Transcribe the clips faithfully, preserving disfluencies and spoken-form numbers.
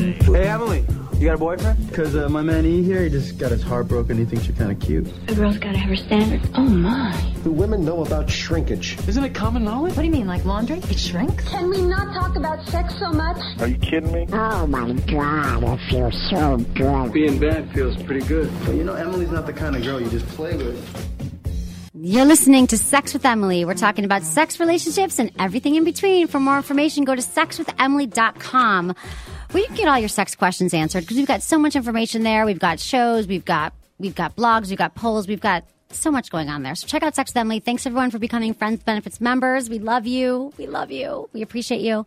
Hey, Emily, you got a boyfriend? Because uh, my man E here, he just got his heart broken. He thinks you're kind of cute. A girl's got to have her standards. Oh, my. Do women know about shrinkage? Isn't it common knowledge? What do you mean, like laundry? It shrinks? Can we not talk about sex so much? Are you kidding me? Oh, my God, it feels so good. Being bad feels pretty good. But you know, Emily's not the kind of girl you just play with. You're listening to Sex with Emily. We're talking about sex, relationships, and everything in between. For more information, go to sex with emily dot com, where you can get all your sex questions answered, because we've got so much information there. We've got shows, we've got we've got blogs, we've got polls, we've got so much going on there. So check out Sex with Emily. Thanks, everyone, for becoming Friends Benefits members. We love you. We love you. We appreciate you.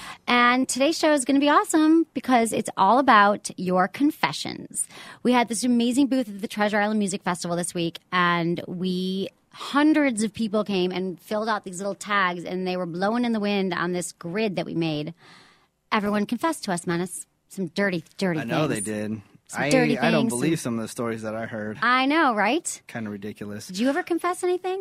And today's show is going to be awesome because it's all about your confessions. We had this amazing booth at the Treasure Island Music Festival this week, and we hundreds of people came and filled out these little tags, and they were blowing in the wind on this grid that we made. Everyone confessed to us, Menace. Some dirty, dirty things. I know things. They did. Some I, dirty I don't things. believe some of the stories that I heard. I know, right? Kind of ridiculous. Did you ever confess anything?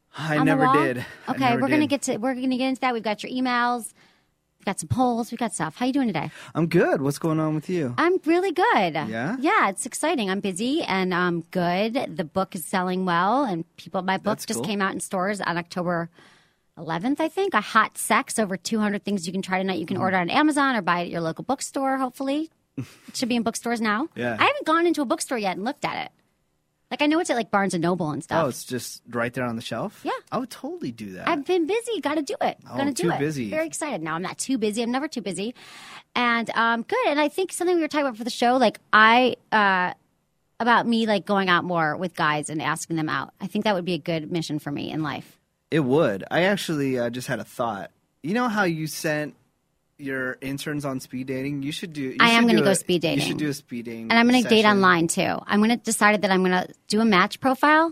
I never did. Okay, I never we're gonna did. get to we're gonna get into that. We've got your emails. We've got some polls. We've got stuff. How you doing today? I'm good. What's going on with you? I'm really good. Yeah? Yeah, it's exciting. I'm busy and I'm good. The book is selling well, and people. My book That's just cool. came out in stores on October eleventh, I think. A Hot Sex, over two hundred things you can try tonight. You can Mm. order on Amazon or buy it at your local bookstore, hopefully. It should be in bookstores now. Yeah. I haven't gone into a bookstore yet and looked at it. Like, I know it's at, like, Barnes and Noble and stuff. Oh, it's just right there on the shelf? Yeah. I would totally do that. I've been busy. Got to do it. Oh, Gonna do too it. busy. Very excited. No, I'm not too busy. I'm never too busy. And um, good. And I think something we were talking about for the show, like I, uh, about me, like going out more with guys and asking them out. I think that would be a good mission for me in life. It would. I actually uh, just had a thought. You know how you sent your interns on speed dating? You should do. You I am going to go speed dating. You should do a speed dating. And I'm going to date session. online too. I'm going to decide that I'm going to do a match profile.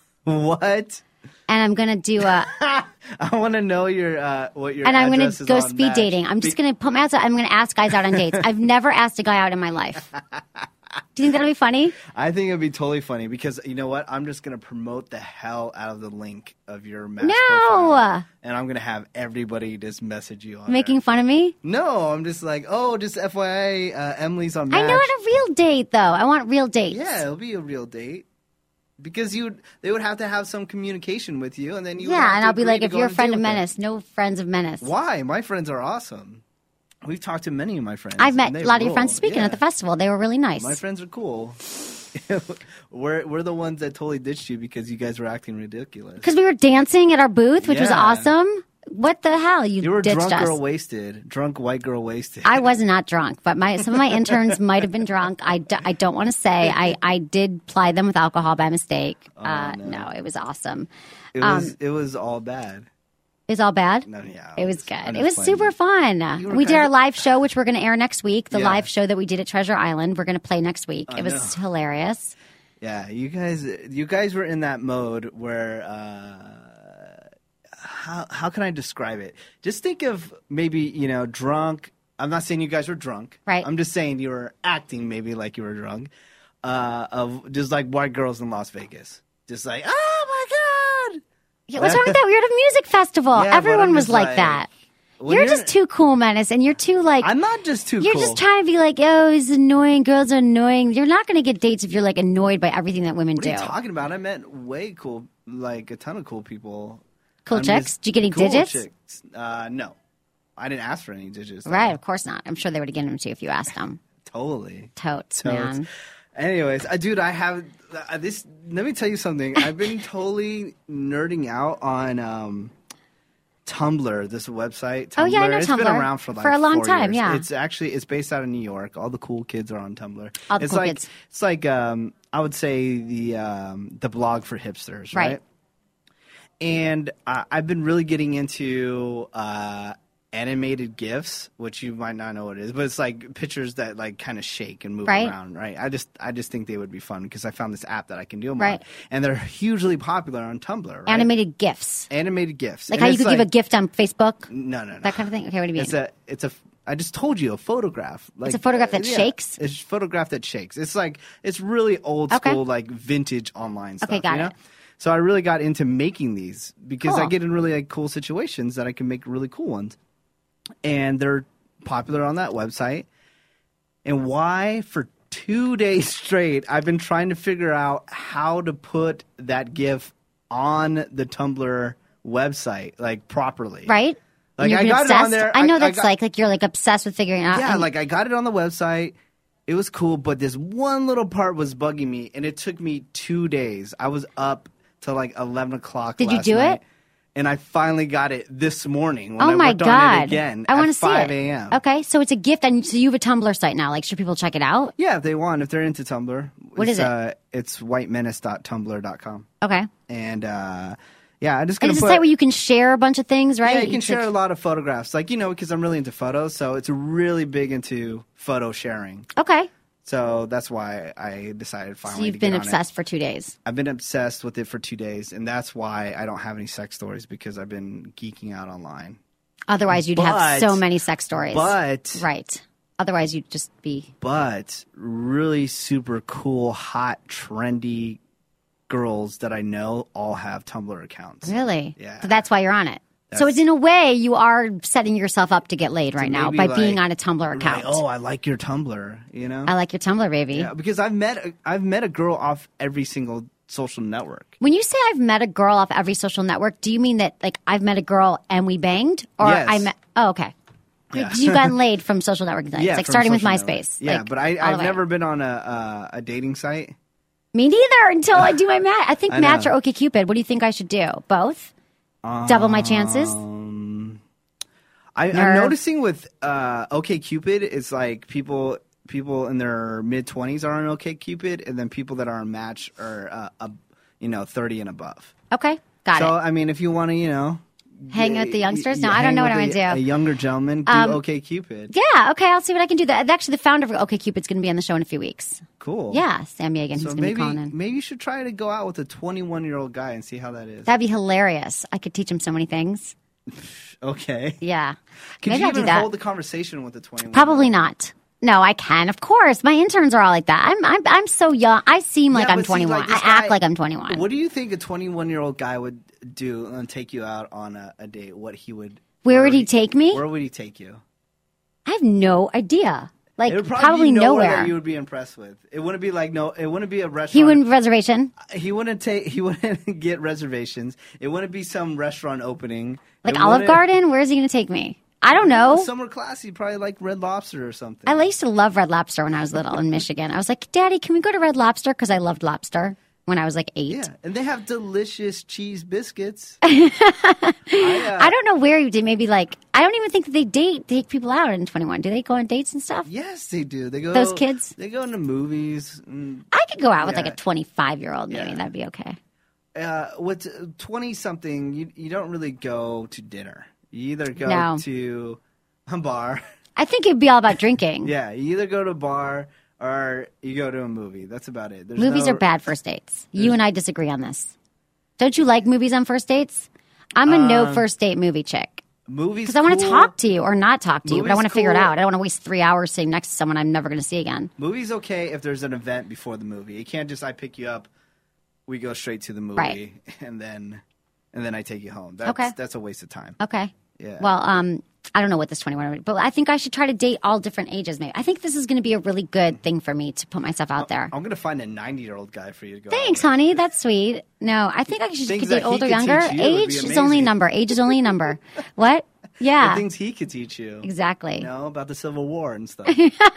What? And I'm going to do a. I want to know your uh, what your. And I'm going address to is go on speed Match. dating. I'm just going to put my outside. I'm going to ask guys out on dates. I've never asked a guy out in my life. Do you think that'll be funny? I think it'd be totally funny because you know what? I'm just gonna promote the hell out of the link of your match No! profile, and I'm gonna have everybody just message you on Making there. fun of me? No, I'm just like, oh, just F Y I, uh, Emily's on Match. I know what a real date, though. I want real dates. Yeah, it'll be a real date. Because you, would, they would have to have some communication with you, and then you. would Yeah, have and to I'll be agree like, to if go you're a on friend date of with them. Menace, no friends of Menace. Why? My friends are awesome. We've talked to many of my friends. I've met and a they lot of your rule. friends speaking Yeah. at the festival. They were really nice. My friends are cool. we're we're the ones that totally ditched you because you guys were acting ridiculous. Because we were dancing at our booth, which was Yeah. awesome. What the hell? You, You were ditched drunk us. girl wasted. Drunk white girl wasted. I was not drunk, but my some of my interns might have been drunk. I, d- I don't want to say. I, I did ply them with alcohol by mistake. uh, no. no. it was awesome. It was it was all bad. It was all bad? No, yeah, It was was- good. I'm It just was playing. super fun. You were We did kind our of- live show, which we're going to air next week. The Yeah. live show that we did at Treasure Island, we're going to play next week. I It was know. hilarious. Yeah, you guys you guys were in that mode where uh, how how can I describe it? Just think of maybe, you know, drunk. I'm not saying you guys were drunk. Right. I'm just saying you were acting maybe like you were drunk. Uh, of just like white girls in Las Vegas. Just like, oh my God. Yeah, what's wrong with that? We were at a music festival. Yeah, but Everyone I'm was just like, like, that. when You're, you're- just too cool, Menace, and you're too like. I'm not just too You're cool. just trying to be like, oh, he's annoying. Girls are annoying. You're not going to get dates if you're like annoyed by everything that women What do. are you talking about? I met way cool, like a ton of cool people. Cool I'm chicks? just- Did you get any cool digits? Chicks. Uh, no, I didn't ask for any digits. though. Right, of course not. I'm sure they would have given them to you if you asked them. Totally. Totes, Totes. man. Anyways, uh, dude, I have uh, this. Let me tell you something. I've been totally nerding out on um, Tumblr. This website. Tumblr. Oh, yeah, I know It's been Tumblr. around for like For a long four time, years. yeah. It's actually it's based out of New York. All the cool kids are on Tumblr. All the it's cool like kids. it's like um, I would say the um, the blog for hipsters, right? Right. And uh, I've been really getting into uh, animated GIFs, which you might not know what it is, but it's like pictures that like kind of shake and move Right. around, right? I just I just think they would be fun because I found this app that I can do them Right. on, and they're hugely popular on Tumblr. Right? Animated GIFs. animated GIFs, Like And how you it's could give a gift on Facebook? no, no, no, That kind of thing? Okay, what do you mean? It's a it's a. I just told you a photograph. Like, a photograph that yeah, shakes? It's a photograph that shakes. It's like it's really old Okay. school, like vintage online stuff. Okay, got you know? it. So I really got into making these because I Cool. get in really like cool situations that I can make really cool ones, and they're popular on that website. And why for two days straight I've been trying to figure out how to put that GIF on the Tumblr website, like properly. Right? Like You're I got obsessed. it on there. I know I, that's I got, like like you're like obsessed with figuring it out. Yeah, and- like I got it on the website. It was cool, but this one little part was bugging me, and it took me two days. I was up till like eleven o'clock. Did you last do night, it? And I finally got it this morning when Oh I my worked god! on it again I at want to see five it. a.m. Okay, so it's a gift, and so you have a Tumblr site now. Like, should people check it out? Yeah, if they want, if they're into Tumblr. What it's, is it? Uh, it's white menace dot tumblr dot com. Okay, And uh, yeah, I'm just and gonna it's a put. site where you can share a bunch of things, right? yeah, you can share like- a lot of photographs, like you know, because I'm really into photos, so it's really big into photo sharing. Okay, So that's why I decided finally. so you've to been get on it. obsessed for two days. I've been obsessed with it for two days, and that's why I don't have any sex stories because I've been geeking out online. Otherwise, you'd But- have so many sex stories. But right. Otherwise, you'd just be. but really super cool, hot, trendy girls that I know all have Tumblr accounts. Really? Yeah. So that's why you're on it. so That's- it's in a way you are setting yourself up to get laid right now maybe by like- being on a Tumblr Like, account. oh, I like your Tumblr. You know. I like your Tumblr, baby. yeah, because I've met a, I've met a girl off every single social network. When you say I've met a girl off every social network, do you mean that like I've met a girl and we banged, or Yes. I met? Oh, okay. Yeah. You've gotten laid from social network sites, Yeah, like from starting with social MySpace. network. Yeah, like, but I, all the I've way. never been on a, a a dating site. Me neither until I do my match. I think I Match know. or OkCupid. What do you think I should do? Both? Double my chances? Um, I, I'm Nerve. noticing with uh, OkCupid, it's like people people in their mid twenties are on OkCupid, and then people that are on Match are uh, uh, you know thirty and above. Okay, got so it. I mean, if you want to, you know, Hang y- with the youngsters? y- No, I don't hang know what with I'm a, gonna do. A younger gentleman, do Um, OkCupid. Yeah, okay, I'll see what I can do. That Actually, the founder of OkCupid's going to be on the show in a few weeks. Cool. Yeah, Sam Yegan. He's So going to be maybe calling in. maybe you should try to go out with a twenty-one year old guy and see how that is. That'd be hilarious. I could teach him so many things. Okay. Yeah. Can Maybe you I'll do even that. hold the conversation with a twenty-one? Probably not. No, I can. Of course. My interns are all like that. I'm I'm I'm so young. I seem like Yeah, I'm but see, twenty-one. like, this I act guy- like I'm twenty-one. What do you think a twenty-one-year-old guy would do and take you out on a, a date? What he would? Where would he take me? Where would he take you? I have no idea. Like It would probably, probably be nowhere, nowhere. that you would be impressed with. It wouldn't be like no. It wouldn't be a restaurant. He wouldn't reservation. He wouldn't take. He wouldn't get reservations. It wouldn't be some restaurant opening. Like It Olive wouldn't- Garden. Where is he going to take me? I don't know. Somewhere classy, probably like Red Lobster or something. I used to love Red Lobster when I was little in Michigan. I was like, Daddy, can we go to Red Lobster? Because I loved lobster when I was like eight. Yeah, and they have delicious cheese biscuits. I, uh, I don't know where you did. Maybe like I don't even think that they date take people out in twenty-one. Do they go on dates and stuff? Yes, they do. They go. Those kids? They go into movies. And, I could go out with Yeah. like a twenty-five year old. Maybe Yeah. that'd be okay. uh, with twenty something, you you don't really go to dinner. You either go No. to a bar. I think it'd be all about drinking. Yeah, you either go to a bar or you go to a movie. That's about it. There's Movies no- are bad first dates. You and I disagree on this. Don't you like movies on first dates? I'm a no first date movie chick. Movies Because I want to cool. talk to you or not talk to you, but I Movies want to figure it cool. out. I don't want to waste three hours sitting next to someone I'm never going to see again. Movies okay if there's an event before the movie. You can't just I pick you up, we go straight to the movie, Right. and then and then I take you home. That's Okay. that's a waste of time. Okay. Yeah. Well, um, I don't know what this twenty-one would, but I think I should try to date all different ages. Maybe I think this is going to be a really good thing for me to put myself out there. I'm gonna find a ninety year old guy for you to go. Thanks, out with. honey. That's sweet. No, I think I should Things could that date he older, could younger. teach you would Age be is only a amazing. number. Age is only a number. What? The Yeah, things he could teach you. exactly. You know about the Civil War and stuff.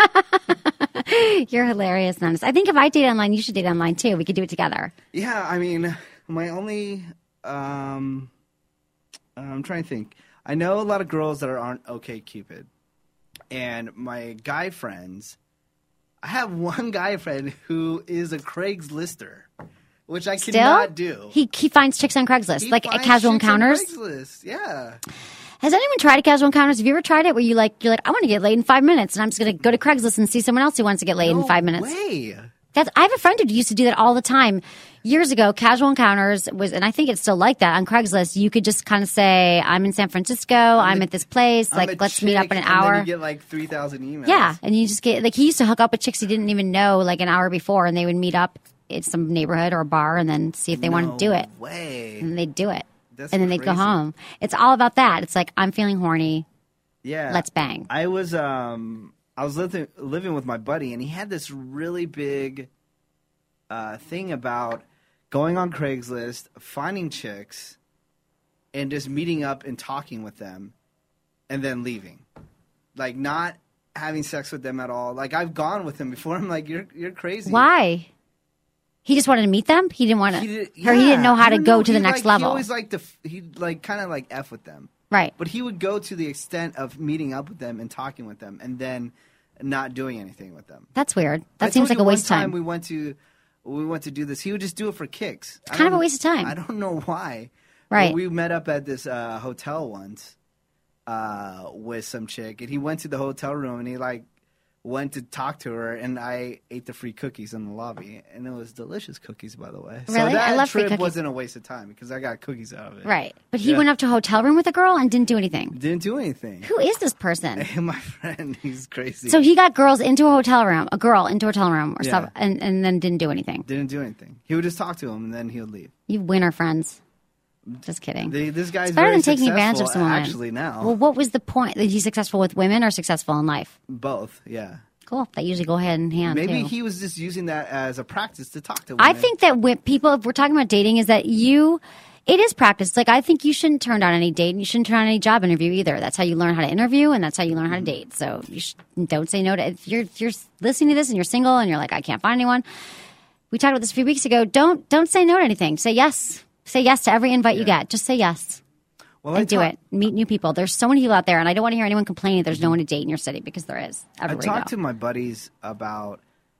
You're hilarious, Nonus. I think if I date online, you should date online too. We could do it together. Yeah, I mean, my only, um, I'm trying to think. I know a lot of girls that are on OkCupid, and my guy friends. I have one guy friend who is a Craigslister, which I Still, cannot do. He he finds chicks on Craigslist, He like at finds casual chicks on encounters. Craigslist, yeah. Has anyone tried a casual encounters? Have you ever tried it where you like you're like I want to get laid in five minutes, and I'm just going to go to Craigslist and see someone else who wants to get laid in No five minutes? way. That's I have a friend who used to do that all the time. Years ago, casual encounters was, and I think it's still like that on Craigslist. You could just kind of say, "I'm in San Francisco. I'm, a- at this place. I'm Like, a let's meet up chick, in an and then hour." you get like three thousand emails. Yeah, and you just get like he used to hook up with chicks he didn't even know like an hour before, and they would meet up in some neighborhood or a bar, and then see if they wanted to do it, Way. and they'd do it, That's and then they'd go crazy. home. It's all about that. It's like I'm feeling horny. Yeah. Let's bang. I was um I was living living with my buddy, and he had this really big uh, thing about going on Craigslist, finding chicks, and just meeting up and talking with them, and then leaving, like not having sex with them at all. Like I've gone with him before. I'm like, you're you're crazy. Why? He just wanted to meet them. He didn't want to, He did, or he didn't know how I to don't go know. to the He, next like, level. He always liked to. He like kind of like f with them. Right. But he would go to the extent of meeting up with them and talking with them, and then not doing anything with them. That's weird. That I seems told like you a waste of one time. time we went to we went to do this. He would just do it for kicks. It's I kind of a don't- waste of time. I don't know why. Right. But we met up at this uh, hotel once uh, with some chick, and he went to the hotel room and he like went to talk to her, and I ate the free cookies in the lobby, and it was delicious cookies, by the way. So Really? that I love free trip cookies. wasn't a waste of time because I got cookies out of it. Right. But he Yeah. went up to a hotel room with a girl and didn't do anything. Didn't do anything. Who is this person? My friend, he's crazy. So he got girls into a hotel room, a girl into a hotel room or Yeah. stuff, and, and then didn't do anything. Didn't do anything. He would just talk to him, and then he would leave. You winner friends. Just kidding. They, this guy's It's better very than taking advantage of successful, someone. Actually, now Well, what was the point? That he's successful with women or successful in life? both. Yeah. Cool. That usually go hand in hand. Maybe too. he was just using that as a practice to talk to women. I think that when people, if we're talking about dating, is that you, it is practice. Like, I think you shouldn't turn down any date and you shouldn't turn down any job interview either. That's how you learn how to interview and that's how you learn how to date. So you sh- don't say no to, if you're, if you're listening to this and you're single and you're like, I can't find anyone. We talked about this a few weeks ago. Don't, don't say no to anything. Say yes. Say yes to every invite you get. Just say yes. well, And I do talk- it. Meet new people. There's so many people out there, and I don't want to hear anyone complaining there's no one to date in your city because there is. I Everywhere talk you go. to my buddies about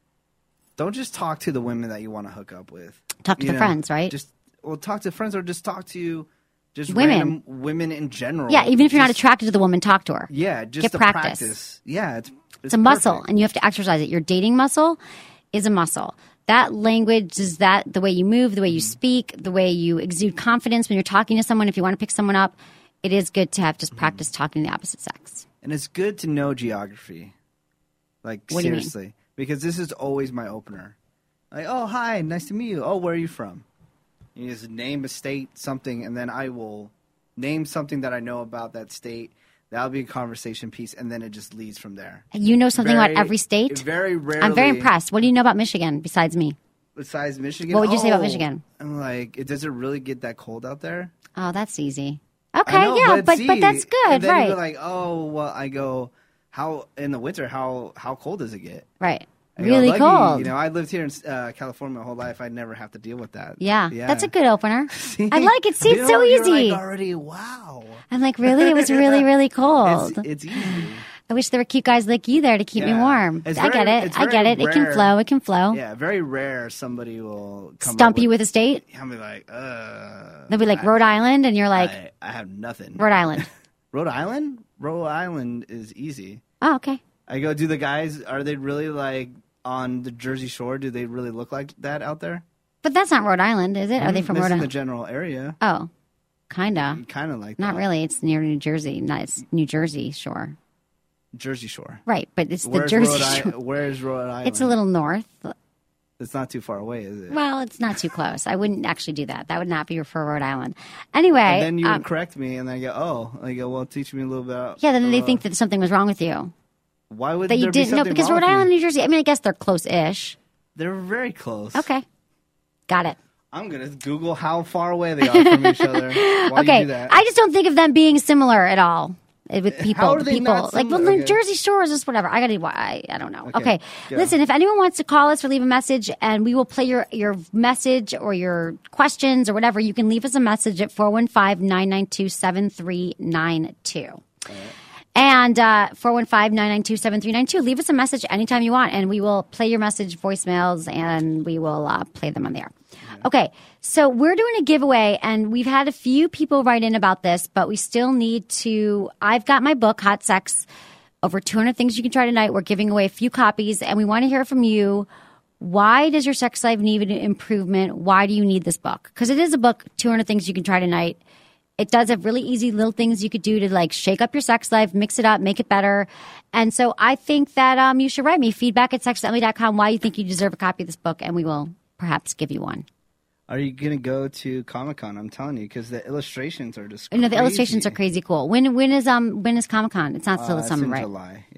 don't just talk to the women that you want to hook up with. Talk to You the friends, right? Just well, talk to friends or just talk to just Women. random women in general. Yeah, even if you're not Just- attracted to the woman, talk to her. Yeah, just Get to practice. practice. Yeah, it's It's a muscle, perfect. and you have to exercise it. Your dating muscle is a muscle. That language is that the way you move, the way you speak, the way you exude confidence when you're talking to someone. If you want to pick someone up, it is good to have just practice talking to the opposite sex. And it's good to know geography. Like, What do you mean? seriously. Because this is always my opener. Like, oh, hi, nice to meet you. Oh, where are you from? You just name a state, something, and then I will name something that I know about that state. That'll be a conversation piece, and then it just leads from there. You know something Very- about every state? Very rarely. I'm very impressed. What do you know about Michigan besides me? Besides Michigan. What would you say about Oh, Michigan? I'm like, it does it really get that cold out there? Oh, that's easy. Okay, I know, yeah, but but, see, that's good, and then right? You're like, oh, well, I go, how in the winter? How how cold does it get? right. I go, Really lucky, cold. You know, I lived here in uh, California my whole life. I never have to deal with that. yeah, that's a good opener. See? I like it. See, You it's know, so you're easy. like already, wow. I'm like, really? It was really, really cold. It's, it's easy. I wish there were cute guys like you there to keep me Yeah. warm. It's I get very- it. it's I get very it. It can rare. flow. It can flow. Yeah, very rare somebody will come Stump up you with a state. I'll be like, uh. They'll be like I, Rhode Island, and you're like I, I have nothing. Rhode Island. Rhode Island? Rhode Island is easy. Oh, okay. I go, do the guys, are they really like on the Jersey Shore? Do they really look like that out there? But that's not Rhode Island, is it? Are they from This Rhode is the Island? general area. Oh, kinda. Kind of like Not that. really. It's near New Jersey. Not it's New Jersey Shore. Jersey Shore. Right, but it's the Where's Jersey Rhode I- Shore. Where's Rhode Island? It's a little north. It's not too far away, is it? Well, it's not too close. I wouldn't actually do that. That would not be for Rhode Island. Anyway. And then you um, would correct me, and I go, oh. I go, well, teach me a little bit about. yeah, then they uh, think that something was wrong with you. Why would That you there be didn't know something because wrong Rhode with me? Island and New Jersey, I mean, I guess they're close-ish. They're very close. Okay. Got it. I'm going to Google how far away they are from each other while Okay. you do that. I just don't think of them being similar at all uh, with people. How are they people. not like, well, similar? New Okay. Jersey Shore is just whatever. I got to, I, I don't know. Okay. Okay. Go. Listen, if anyone wants to call us or leave a message and we will play your, your message or your questions or whatever, you can leave us a message at four one five, nine nine two, seven three nine two. And uh, four one five, nine nine two, seven three nine two. Leave us a message anytime you want, and we will play your message voicemails, and we will uh, play them on the air. Okay, so we're doing a giveaway, and we've had a few people write in about this, but we still need to – I've got my book, Hot Sex, Over two hundred Things You Can Try Tonight. We're giving away a few copies, and we want to hear from you. Why does your sex life need an improvement? Why do you need this book? Because it is a book, two hundred Things You Can Try Tonight. It does have really easy little things you could do to like shake up your sex life, mix it up, make it better. And so I think that um, you should write me feedback at sex with emily dot com why you think you deserve a copy of this book, and we will perhaps give you one. Are you going to go to Comic-Con? I'm telling you, because the illustrations are just No, the crazy. illustrations are crazy cool. When when is um when is Comic Con? It's not Uh, still the it's summer, in right? July, yeah.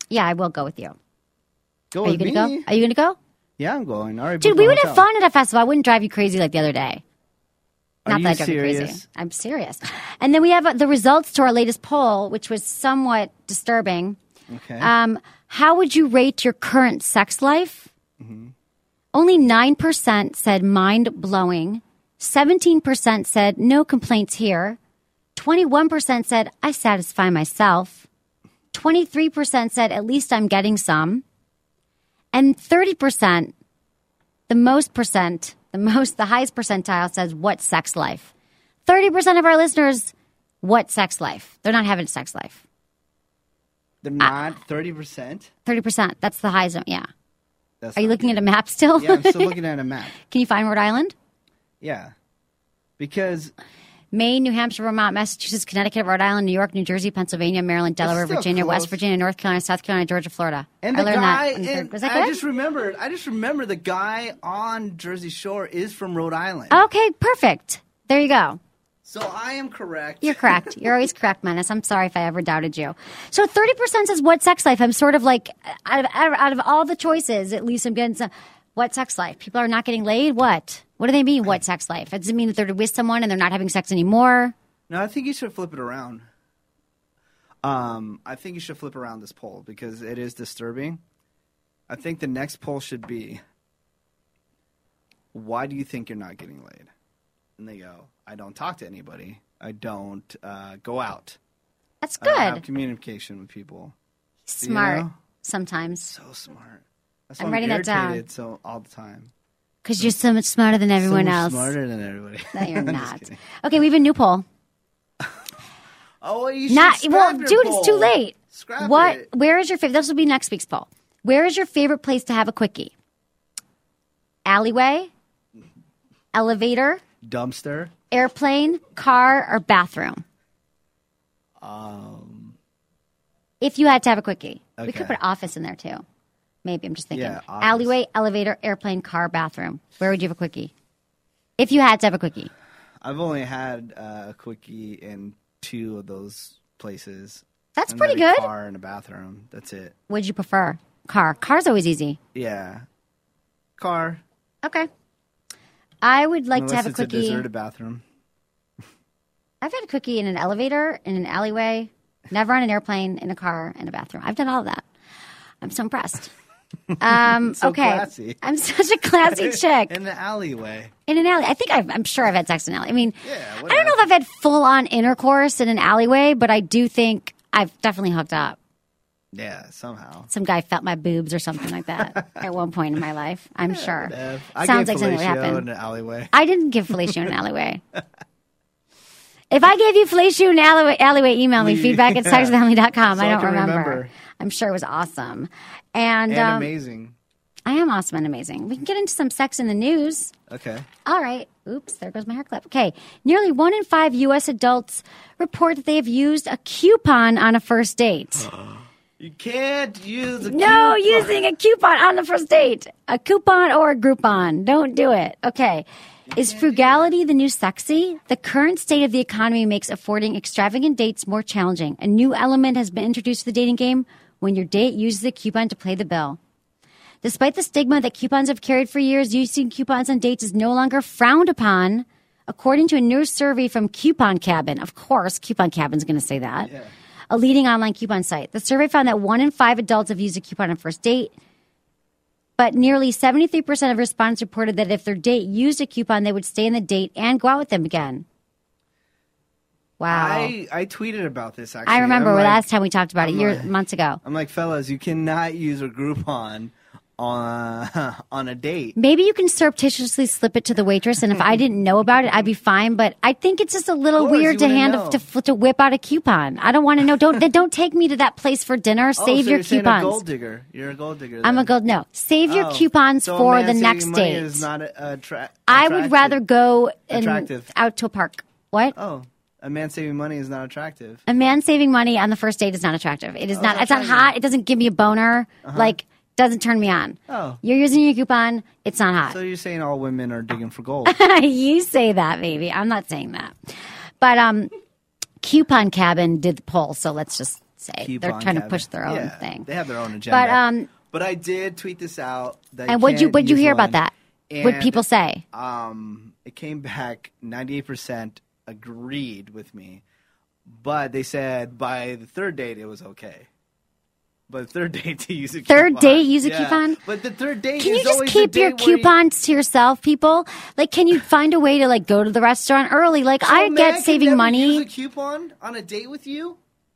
Yeah, I will go with you. Go Are you with going me. to go? Are you going to go? Yeah, I'm going. All right, Dude, book we my would have hotel. fun at a festival. I wouldn't drive you crazy like the other day. Are Not you that I drive you serious? crazy. I'm serious. And then we have uh, the results to our latest poll, which was somewhat disturbing. Okay. Um, how would you rate your current sex life? Mm-hmm. Only nine percent said mind-blowing. seventeen percent said no complaints here. twenty-one percent said I satisfy myself. twenty-three percent said at least I'm getting some. And thirty percent, the most percent, the most, the highest percentile says what sex life. thirty percent of our listeners, what sex life? They're not having a sex life. They're not thirty percent. thirty percent, that's the highest, yeah. That's Are you not looking good. at a map still? Yeah, I'm still looking at a map. Can you find Rhode Island? Yeah. Because Maine, New Hampshire, Vermont, Massachusetts, Connecticut, Rhode Island, New York, New Jersey, Pennsylvania, Maryland, Delaware, still Virginia, close. West Virginia, North Carolina, South Carolina, Georgia, Florida. and I the learned guy, that. on the third- and Was that I good? just remembered. I just remember the guy on Jersey Shore is from Rhode Island. Okay, perfect. There you go. So I am correct. You're correct. You're always correct, Menace. I'm sorry if I ever doubted you. So thirty percent says what sex life? I'm sort of like, out of, out of all the choices, at least I'm getting some, what sex life? People are not getting laid? What? What do they mean, what sex life? It doesn't mean that they're with someone and they're not having sex anymore. No, I think you should flip it around. Um, I think you should flip around this poll because it is disturbing. I think the next poll should be, why do you think you're not getting laid? And they go, I don't talk to anybody. I don't uh, go out. That's I don't have good. communication with people. Smart know? sometimes. So smart. That's I'm why writing that down. irritated So all the time. Because you're so much smarter than everyone so much else. Smarter than everybody. No, you're I'm just not. kidding. Okay, we have a new poll. Oh, well, you should Not scrap well, your dude. poll. It's too late. Scrap what? it. Where is your favorite? This will be next week's poll. Where is your favorite place to have a quickie? Alleyway, elevator, Dumpster. airplane, car, or bathroom? Um. If you had to have a quickie, we could Okay. put office in there too. Maybe I'm just thinking. Yeah, office. Alleyway, elevator, airplane, car, bathroom. Where would you have a quickie? If you had to have a quickie. I've only had uh, a quickie in two of those places. That's And pretty then a good. Car and a bathroom. That's it. Would you prefer car? Car's always easy. Yeah. Car. Okay. I would like Unless to have a it's quickie. a deserted bathroom. I've had a quickie in an elevator, in an alleyway, never on an airplane, in a car, in a bathroom. I've done all of that. I'm so impressed. Um, So okay. classy. I'm such a classy chick. In the alleyway. In an alley. I think I've, I'm sure I've had sex in an alley. I mean, Yeah, I don't know if I've had full on intercourse in an alleyway, but I do think I've definitely hooked up. Yeah, somehow. Some guy felt my boobs or something like that at one point in my life. I'm sure. Uh, I Sounds gave like something that would fellatio happen. in an alleyway. I didn't give fellatio in an alleyway. If I gave you fellatio in an alleyway, alleyway email me feedback at sex with emily dot com. So I I don't can remember. remember. I'm sure it was awesome. And, And um, amazing. I am awesome and amazing. We can get into some sex in the news. Okay. All right. Oops, there goes my hair clip. Okay. Nearly one in five U S adults report that they have used a coupon on a first date. You can't use a No, coupon. using a coupon on the first date. A coupon or a Groupon. Don't do it. Okay. Is frugality the new sexy? The current state of the economy makes affording extravagant dates more challenging. A new element has been introduced to the dating game when your date uses a coupon to pay the bill. Despite the stigma that coupons have carried for years, using coupons on dates is no longer frowned upon, according to a new survey from Coupon Cabin. Of course, Coupon Cabin's going to say that. Yeah. A leading online coupon site. The survey found that one in five adults have used a coupon on a first date, but nearly seventy-three percent of respondents reported that if their date used a coupon, they would stay in the date and go out with them again. Wow. I, I tweeted about this, actually. I remember I'm like, last time we talked about it, I'm years, like- months ago. I'm like, fellas, you cannot use a Groupon on, on a date. Maybe you can surreptitiously slip it to the waitress, and if I didn't know about it, I'd be fine. But I think it's just a little Of course, weird you to wouldn't hand know. to, to whip out a coupon. I don't want to know. Don't then don't take me to that place for dinner. Oh, Save so your you're saying coupons. a gold digger. You're a gold digger. I'm a then. gold. No, save your Oh, coupons so a for man the saving next money date. Is not a, a tra- I would attractive. rather go and Attractive. out to a park. What? Oh, a man saving money is not attractive. A man saving money on the first date is not attractive. It is not. not It's not attractive. hot. It doesn't give me a boner. Like doesn't turn me on. Oh. You're using your coupon. It's not hot. So you're saying all women are digging for gold? You say that, baby. I'm not saying that. But um, Coupon Cabin did the poll, so let's just say. Coupon They're trying to cabinet. push their own Yeah, thing. They have their own agenda. But um, but I did tweet this out. That and what you can't what you use hear one. about that? What And, people say? Um, it came back ninety-eight percent agreed with me, but they said by the third date it was okay. But the third date to use a Third coupon. date use a Yeah. coupon? But the third date Can is you just always keep the your date where you- coupons to yourself, people? Like, can you find a way to like go to the restaurant early? Like, So I a man get can saving never money. Use a coupon on a date with you,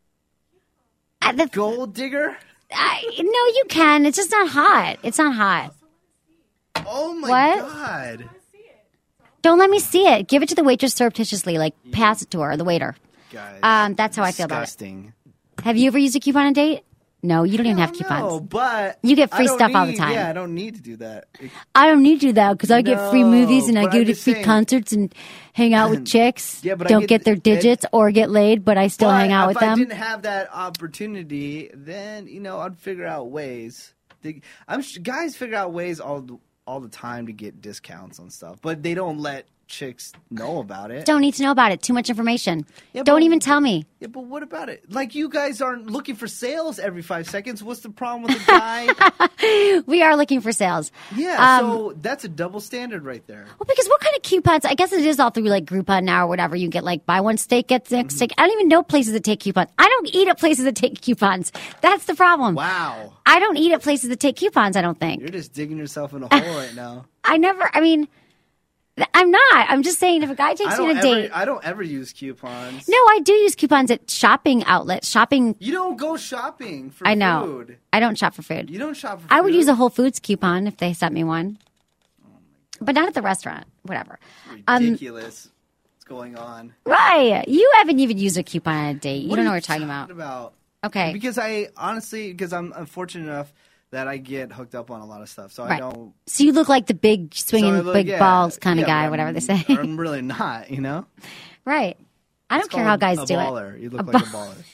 At the, gold digger. I, no, you can. It's just not hot. It's not hot. Oh my What? god! Don't let me see it. Give it to the waitress surreptitiously. Like, pass it to her, the waiter. Guys, Um, that's how I feel about it. disgusting. Have you ever used a coupon on a date? No, you don't even have coupons. No, but You get I free don't stuff all the need- time. Yeah, I don't need to do that. It- I don't need to do that because I get free No, movies and I but go I'm to just free saying- concerts and hang out with chicks. Yeah, but I don't get get, their th- digits or get laid, but I still but hang out if with I them. didn't have that opportunity, then you know I'd figure out ways. They, I'm sh- guys figure out ways all the- all the time to get discounts on stuff, but they don't let chicks know about it. Don't need to know about it. Too much information. Yeah, don't but- even tell me. Yeah, but what about it? Like you guys aren't looking for sales every five seconds. What's the problem with a guy? We are looking for sales. yeah, Um, so that's a double standard right there. Well, because what kind of coupons? I guess it is all through like Groupon now or whatever. You get like buy one steak, get the next steak. I don't even know places that take coupons. I don't eat at places that take coupons. That's the problem. Wow, I don't eat at places that take coupons, I don't think. you're just digging yourself in a hole right now. I never, I mean, I'm not. I'm just saying if a guy takes I you don't on a ever, date. I don't ever use coupons. No, I do use coupons at shopping outlets. Shopping, You don't go shopping for I know. food. I don't shop for food. You don't shop for I would food? use a Whole Foods coupon if they sent me one. But not at the restaurant. Whatever. Um, Ridiculous. What's going on? right. You haven't even used a coupon on a date. You What don't are know what we're talking about. about. Okay. Because I honestly, because I'm unfortunate enough that I get hooked up on a lot of stuff, so I Right. don't. So you look like the big swinging so I look- big yeah, balls kind of yeah, guy, but whatever I'm- they say. I'm really not, you know. Right. I don't It's care how called guys a do baller. it. You look like a baller.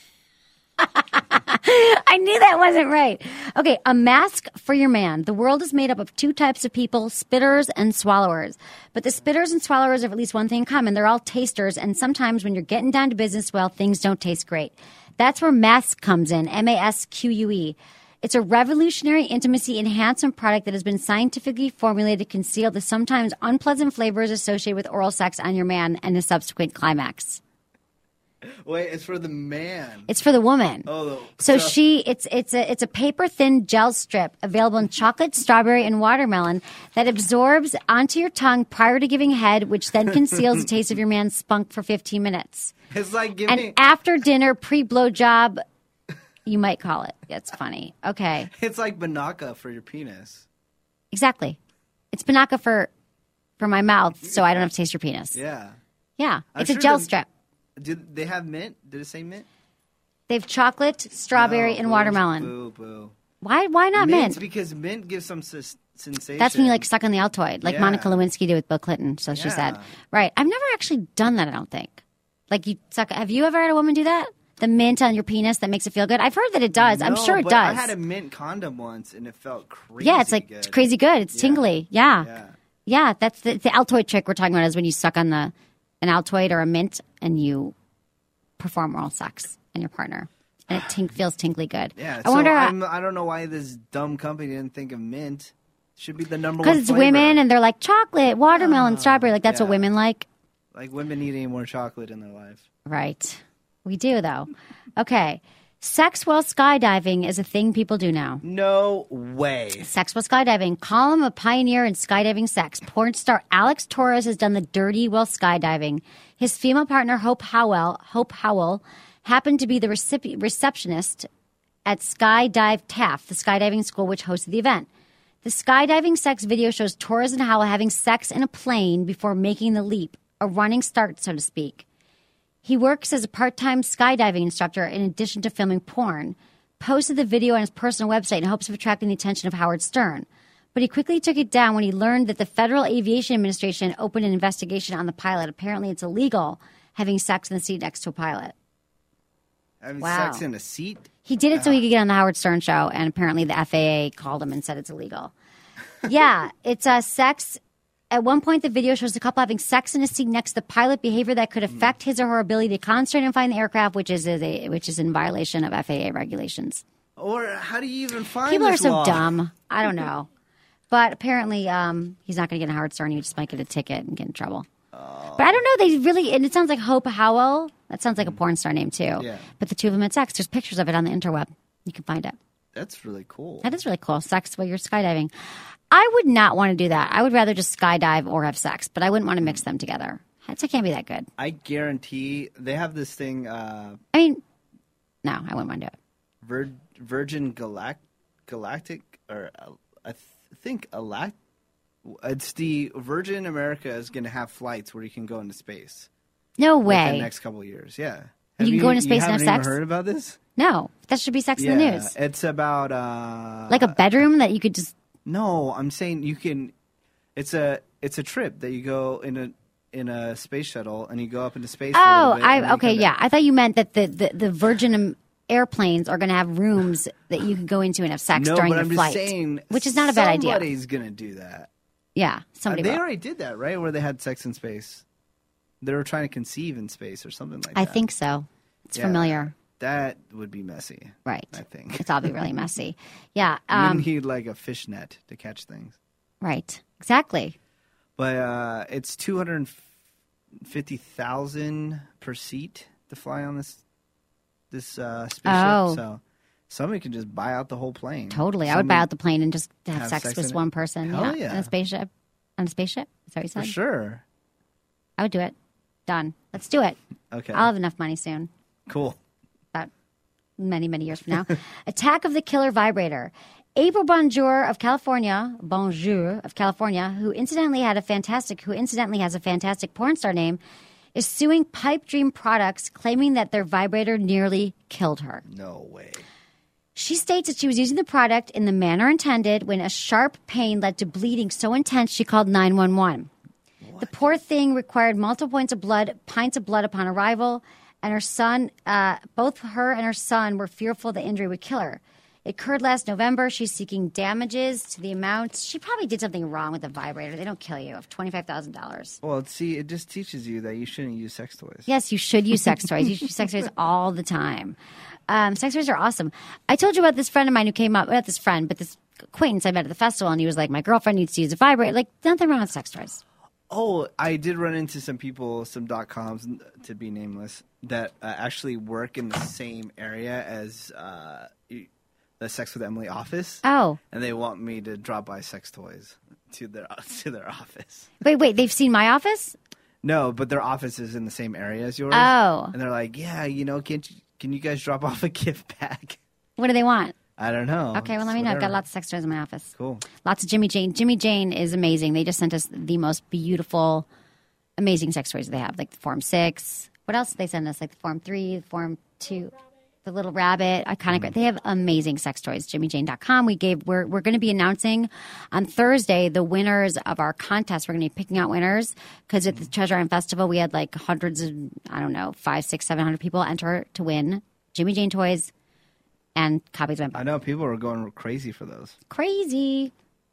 I knew that wasn't right. Okay, a mask for your man. The world is made up of two types of people, spitters and swallowers. But the spitters and swallowers have at least one thing in common. They're all tasters, and sometimes when you're getting down to business, well, things don't taste great. That's where Mask comes in, M A S Q U E. It's a revolutionary intimacy enhancement product that has been scientifically formulated to conceal the sometimes unpleasant flavors associated with oral sex on your man and a subsequent climax. Wait, it's for the man. It's for the woman. Oh, So so- she, it's it's a it's a paper thin gel strip available in chocolate, strawberry, and watermelon that absorbs onto your tongue prior to giving head, which then conceals the taste of your man's spunk for fifteen minutes. It's like giving. And after dinner, pre blowjob, you might call it. That's funny. Okay, It's like Banaka for your penis. exactly. It's Banaka for for my mouth, so I don't have to taste your penis. Yeah. Yeah, I'm it's a sure gel the- strip. Did they have mint? Did it say mint? They have chocolate, strawberry, No, and boo, watermelon. Boo, boo. Why why not mint? mint? Because mint gives some s- sensation. That's when you like suck on the Altoid, like Yeah. Monica Lewinsky did with Bill Clinton. So she said, Yeah. right? I've never actually done that. I don't think. Like you suck. Have you ever had a woman do that? The mint on your penis that makes it feel good. I've heard that it does. I'm No, sure it but does. I had a mint condom once, and it felt crazy. yeah, it's like good. it's crazy good. It's Yeah. tingly. Yeah. Yeah. yeah, That's the, the Altoid trick we're talking about is when you suck on the an Altoid or a mint and you perform oral sex on your partner, and it tink, feels tingly good. Yeah. I so wonder I'm, I don't know why this dumb company didn't think of mint. Should be the number one. because it's flavor. women and they're like chocolate, watermelon, strawberry. Like that's what yeah. women like. Like women need any more chocolate in their life. Right. We do, though. Okay. Sex while skydiving is a thing people do now. No way. Sex while skydiving. Call him a pioneer in skydiving sex. Porn star Alex Torres has done the dirty while skydiving. His female partner, Hope Howell, Hope Howell, happened to be the recipi- receptionist at Skydive Taft, the skydiving school which hosted the event. The skydiving sex video shows Torres and Howell having sex in a plane before making the leap, a running start, so to speak. He works as a part-time skydiving instructor in addition to filming porn, posted the video on his personal website in hopes of attracting the attention of Howard Stern. But he quickly took it down when he learned that the Federal Aviation Administration opened an investigation on the pilot. Apparently, it's illegal having sex in the seat next to a pilot. Having Wow. sex in a seat? He did it so he could get on the Howard Stern show, and apparently the F A A called him and said it's illegal. Yeah, it's uh, sex At one point, the video shows the couple having sex in a seat next to the pilot, behavior that could affect his or her ability to concentrate and find the aircraft, which is a, which is in violation of F A A regulations. Or how do you even find People are this so law? dumb. I don't know. But apparently, um, he's not going to get a hard start. He just might get a ticket and get in trouble. Oh. But I don't know. They really, and it sounds like Hope Howell. That sounds like a porn star name, too. Yeah. But the two of them had sex. There's pictures of it on the interweb. You can find it. That's really cool. That is really cool. Sex while you're skydiving. I would not want to do that. I would rather just skydive or have sex, but I wouldn't want to mix them together. It can't be that good. I guarantee they have this thing. Uh, I mean, no, I wouldn't want to do it. Vir- Virgin Galact- Galactic, or uh, I th- think Alac- it's the Virgin America is going to have flights where you can go into space. No Within the way. next couple of years, yeah. You can go into space and have haven't sex? even heard about this? No, that should be Sex yeah, in the News. it's about uh, Like a bedroom that you could just. No, I'm saying you can. It's a it's a trip that you go in a in a space shuttle and you go up into space. for a Oh, little bit and then I you okay, come yeah. back. I thought you meant that the, the, the Virgin airplanes are going to have rooms that you can go into and have sex No, during but the I'm flight, just saying, which is not a bad idea. Somebody's gonna do that. Yeah, Uh, somebody. they will. already did that, right? Where they had sex in space. They were trying to conceive in space or something like I that. think so. It's Yeah, familiar, That would be messy. right? I think. It's all be really messy. Yeah, You um, need like a fishnet to catch things. right. Exactly. But uh, it's two hundred fifty thousand per seat to fly on this this uh, spaceship. Oh. So somebody can just buy out the whole plane. Totally. I would buy Somebody- out the plane and just have, have sex, sex with in it? one person. Hell yeah. yeah. On a spaceship. On a spaceship? Is that what you For said? sure. I would do it. Done. Let's do it. Okay. I'll have enough money soon. Cool. About many, many years from now. Attack of the Killer Vibrator. April Bonjour of California, Bonjour of California, who incidentally had a fantastic, who incidentally has a fantastic porn star name, is suing Pipe Dream Products, claiming that their vibrator nearly killed her. No way. She states that she was using the product in the manner intended when a sharp pain led to bleeding so intense she called nine one one. The poor thing required multiple points of blood, pints of blood upon arrival, and her son, uh, both her and her son were fearful the injury would kill her. It occurred last November. She's seeking damages to the amount. She probably did something wrong with the vibrator. They don't kill you of twenty-five thousand dollars. Well, see, it just teaches you that you shouldn't use sex toys. Yes, you should use sex toys. You should use sex toys all the time. Um, sex toys are awesome. I told you about this friend of mine who came up, not this friend, but this acquaintance I met at the festival, and he was like, my girlfriend needs to use a vibrator. Like, nothing wrong with sex toys. Oh, I did run into some people, some dot coms to be nameless, that uh, actually work in the same area as uh, the Sex with Emily office. Oh. And they want me to drop by sex toys to their to their office. Wait, wait, they've seen my office? No, but their office is in the same area as yours. Oh. And they're like, yeah, you know, can you, can you guys drop off a gift bag? What do they want? I don't know. Okay, well, let me know. I've got lots of sex toys in my office. Cool. Lots of Jimmy Jane. Jimmy Jane is amazing. They just sent us the most beautiful, amazing sex toys they have, like the Form six. What else did they send us? Like the Form three, the Form two, the Little Rabbit. Iconic. Mm. They have amazing sex toys. Jimmy Jane dot com. We gave. We're we're going to be announcing on Thursday the winners of our contest. We're going to be picking out winners because at the Treasure Island Festival we had like hundreds of I don't know five, six, seven hundred people enter to win Jimmy Jane toys. And copies of my book. I know people are going crazy for those. Crazy.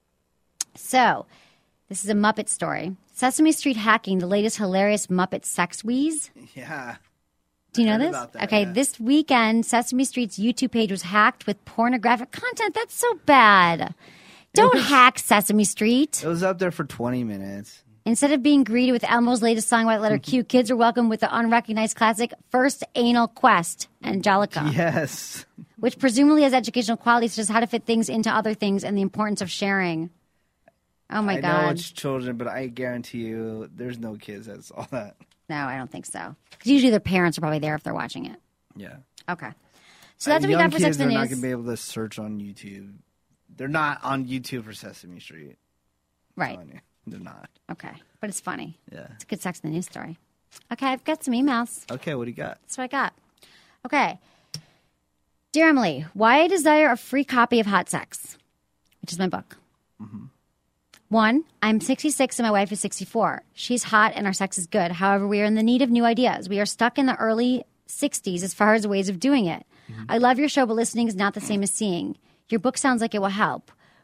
So, this is a Muppet story. Sesame Street hacking, the latest hilarious Muppet sex wheeze. Yeah. Do you I know heard this? about that, Okay, yeah. this weekend, Sesame Street's YouTube page was hacked with pornographic content. That's so bad. Don't hack Sesame Street. It was up there for twenty minutes. Instead of being greeted with Elmo's latest song, White Letter Q, kids are welcomed with the unrecognized classic First Anal Quest, Angelica. Yes. Which presumably has educational qualities such as how to fit things into other things and the importance of sharing. Oh, my I God. know it's children, but I guarantee you there's no kids that saw that. No, I don't think so. Because usually their parents are probably there if they're watching it. Yeah. Okay. So that's Uh, what we young got for Sex kids in are the not News. going to be able to search on YouTube. They're not on YouTube for Sesame Street. I'm Right. telling you. They're not. Okay. But it's funny. Yeah. It's a good Sex in the News story. Okay, I've got some emails. Okay, what do you got? That's what I got. Okay. Dear Emily, why I desire a free copy of Hot Sex, which is my book. Mm-hmm. One, I'm sixty-six and my wife is sixty-four. She's hot and our sex is good. However, we are in the need of new ideas. We are stuck in the early sixties as far as ways of doing it. Mm-hmm. I love your show, but listening is not the same as seeing. Your book sounds like it will help.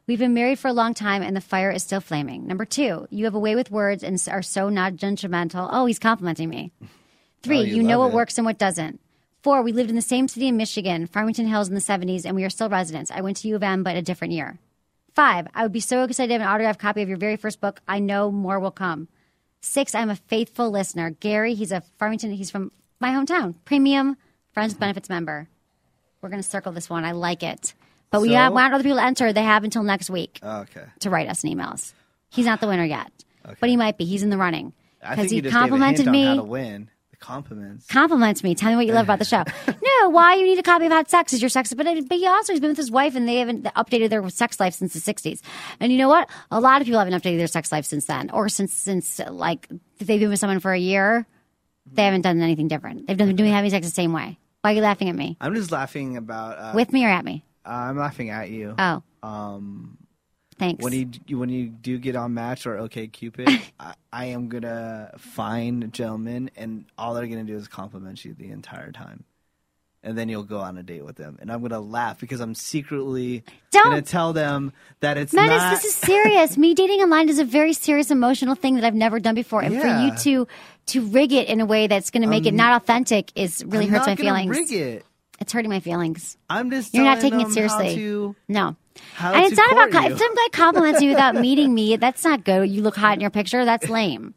We've been married for a long time, and the fire is still flaming. Number two, you have a way with words and are so not judgmental. Oh, he's complimenting me. Three, Oh, you, you know love what it. works and what doesn't. Four, we lived in the same city in Michigan, Farmington Hills in the seventies, and we are still residents. I went to U of M, but a different year. Five, I would be so excited to have an autographed copy of your very first book. I know more will come. Six, I'm a faithful listener. Gary, he's a Farmington, he's from my hometown. Premium Friends with Benefits member. We're going to circle this one. I like it. But we So- have, want other people to enter. They have until next week Oh, okay. to write us an emails. He's not the winner yet, but he might be. He's in the running. I Because think you he just gave a complimented hint me. on how to win. The compliments. Compliments me. Tell me what you love about the show. No, why you need a copy of Hot Sex is your sex. But, but he also has been with his wife, and they haven't updated their sex life since the sixties. And you know what? A lot of people haven't updated their sex life since then, or since since like if they've been with someone for a year, they haven't done anything different. They've been doing having sex the same way. Why are you laughing at me? I'm just laughing about. Uh, With me or at me? uh, I'm laughing at you. Oh, Um, thanks. when you when you do get on Match or OkCupid, I, I am gonna find gentlemen, and all they're gonna do is compliment you the entire time, and then you'll go on a date with them, and I'm gonna laugh because I'm secretly Don't- gonna tell them that it's Menace, not. this is serious. Me dating online is a very serious emotional thing that I've never done before. And Yeah. for you to to rig it in a way that's going to make it not authentic is really I'm hurts not my gonna feelings. Rig it. It's hurting my feelings. I'm just. You're not telling taking it them seriously. How to, No. how And to it's not about, court co- you. if some guy compliments you without meeting me, that's not good. You look hot in your picture. That's lame.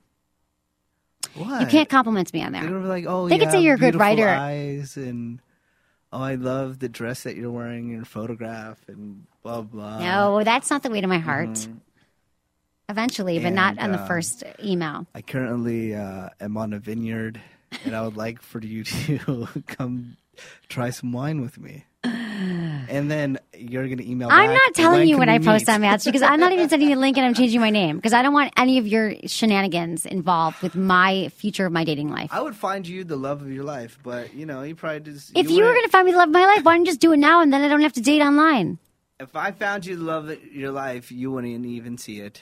What? You can't compliment me on They're there. gonna be like, oh, They you could say have you're a good beautiful writer. Eyes and oh, I love the dress that you're wearing in your photograph and blah blah. No, that's not the way to my heart. Eventually, but not And, on the uh, first email. I currently uh, am on a vineyard, and I would like for you to come try some wine with me. And then you're gonna email. I'm back, not telling when you can when we I post meet? on Match because I'm not even sending you a link and I'm changing my name because I don't want any of your shenanigans involved with my future of my dating life. I would find you the love of your life, but you know, you probably just. If you were wouldn't- going to find me the love of my life, why don't you just do it now and then I don't have to date online? If I found you the love of your life, you wouldn't even see it.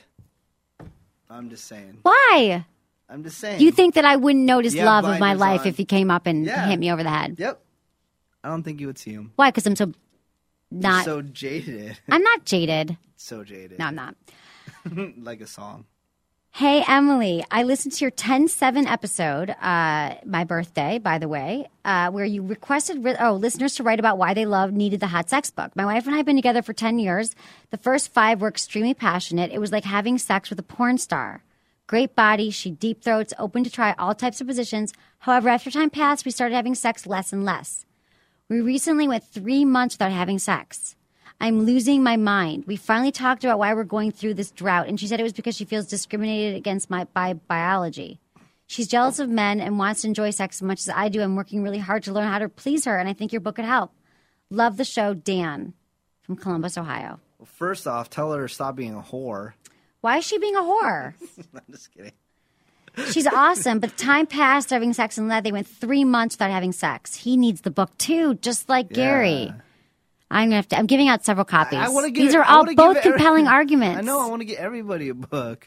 I'm just saying. Why? I'm just saying. You think that I wouldn't notice You have love of my blinders life on. if he came up and Yeah. hit me over the head? Yep. I don't think you would see him. Why? Because I'm so not. So jaded. I'm not jaded. So jaded. No, I'm not. Like a song. Hey, Emily, I listened to your ten seven episode, uh, my birthday, by the way, uh, where you requested ri- oh listeners to write about why they love needed the hot sex book. My wife and I have been together for ten years. The first five were extremely passionate. It was like having sex with a porn star. Great body, she deep throats, open to try all types of positions. However, after time passed, we started having sex less and less. We recently went three months without having sex. I'm losing my mind. We finally talked about why we're going through this drought, and she said it was because she feels discriminated against my, by biology. She's jealous of men and wants to enjoy sex as much as I do. I'm working really hard to learn how to please her, and I think your book could help. Love the show, Dan from Columbus, Ohio. Well, first off, tell her to stop being a whore. Why is she being a whore? I'm just kidding. She's awesome, but time passed having sex and led. They went three months without having sex. He needs the book too, just like Gary. Yeah. I'm gonna have to. I'm giving out several copies. I wanna give- These are I all wanna both give every- compelling arguments. I know. I want to get everybody a book.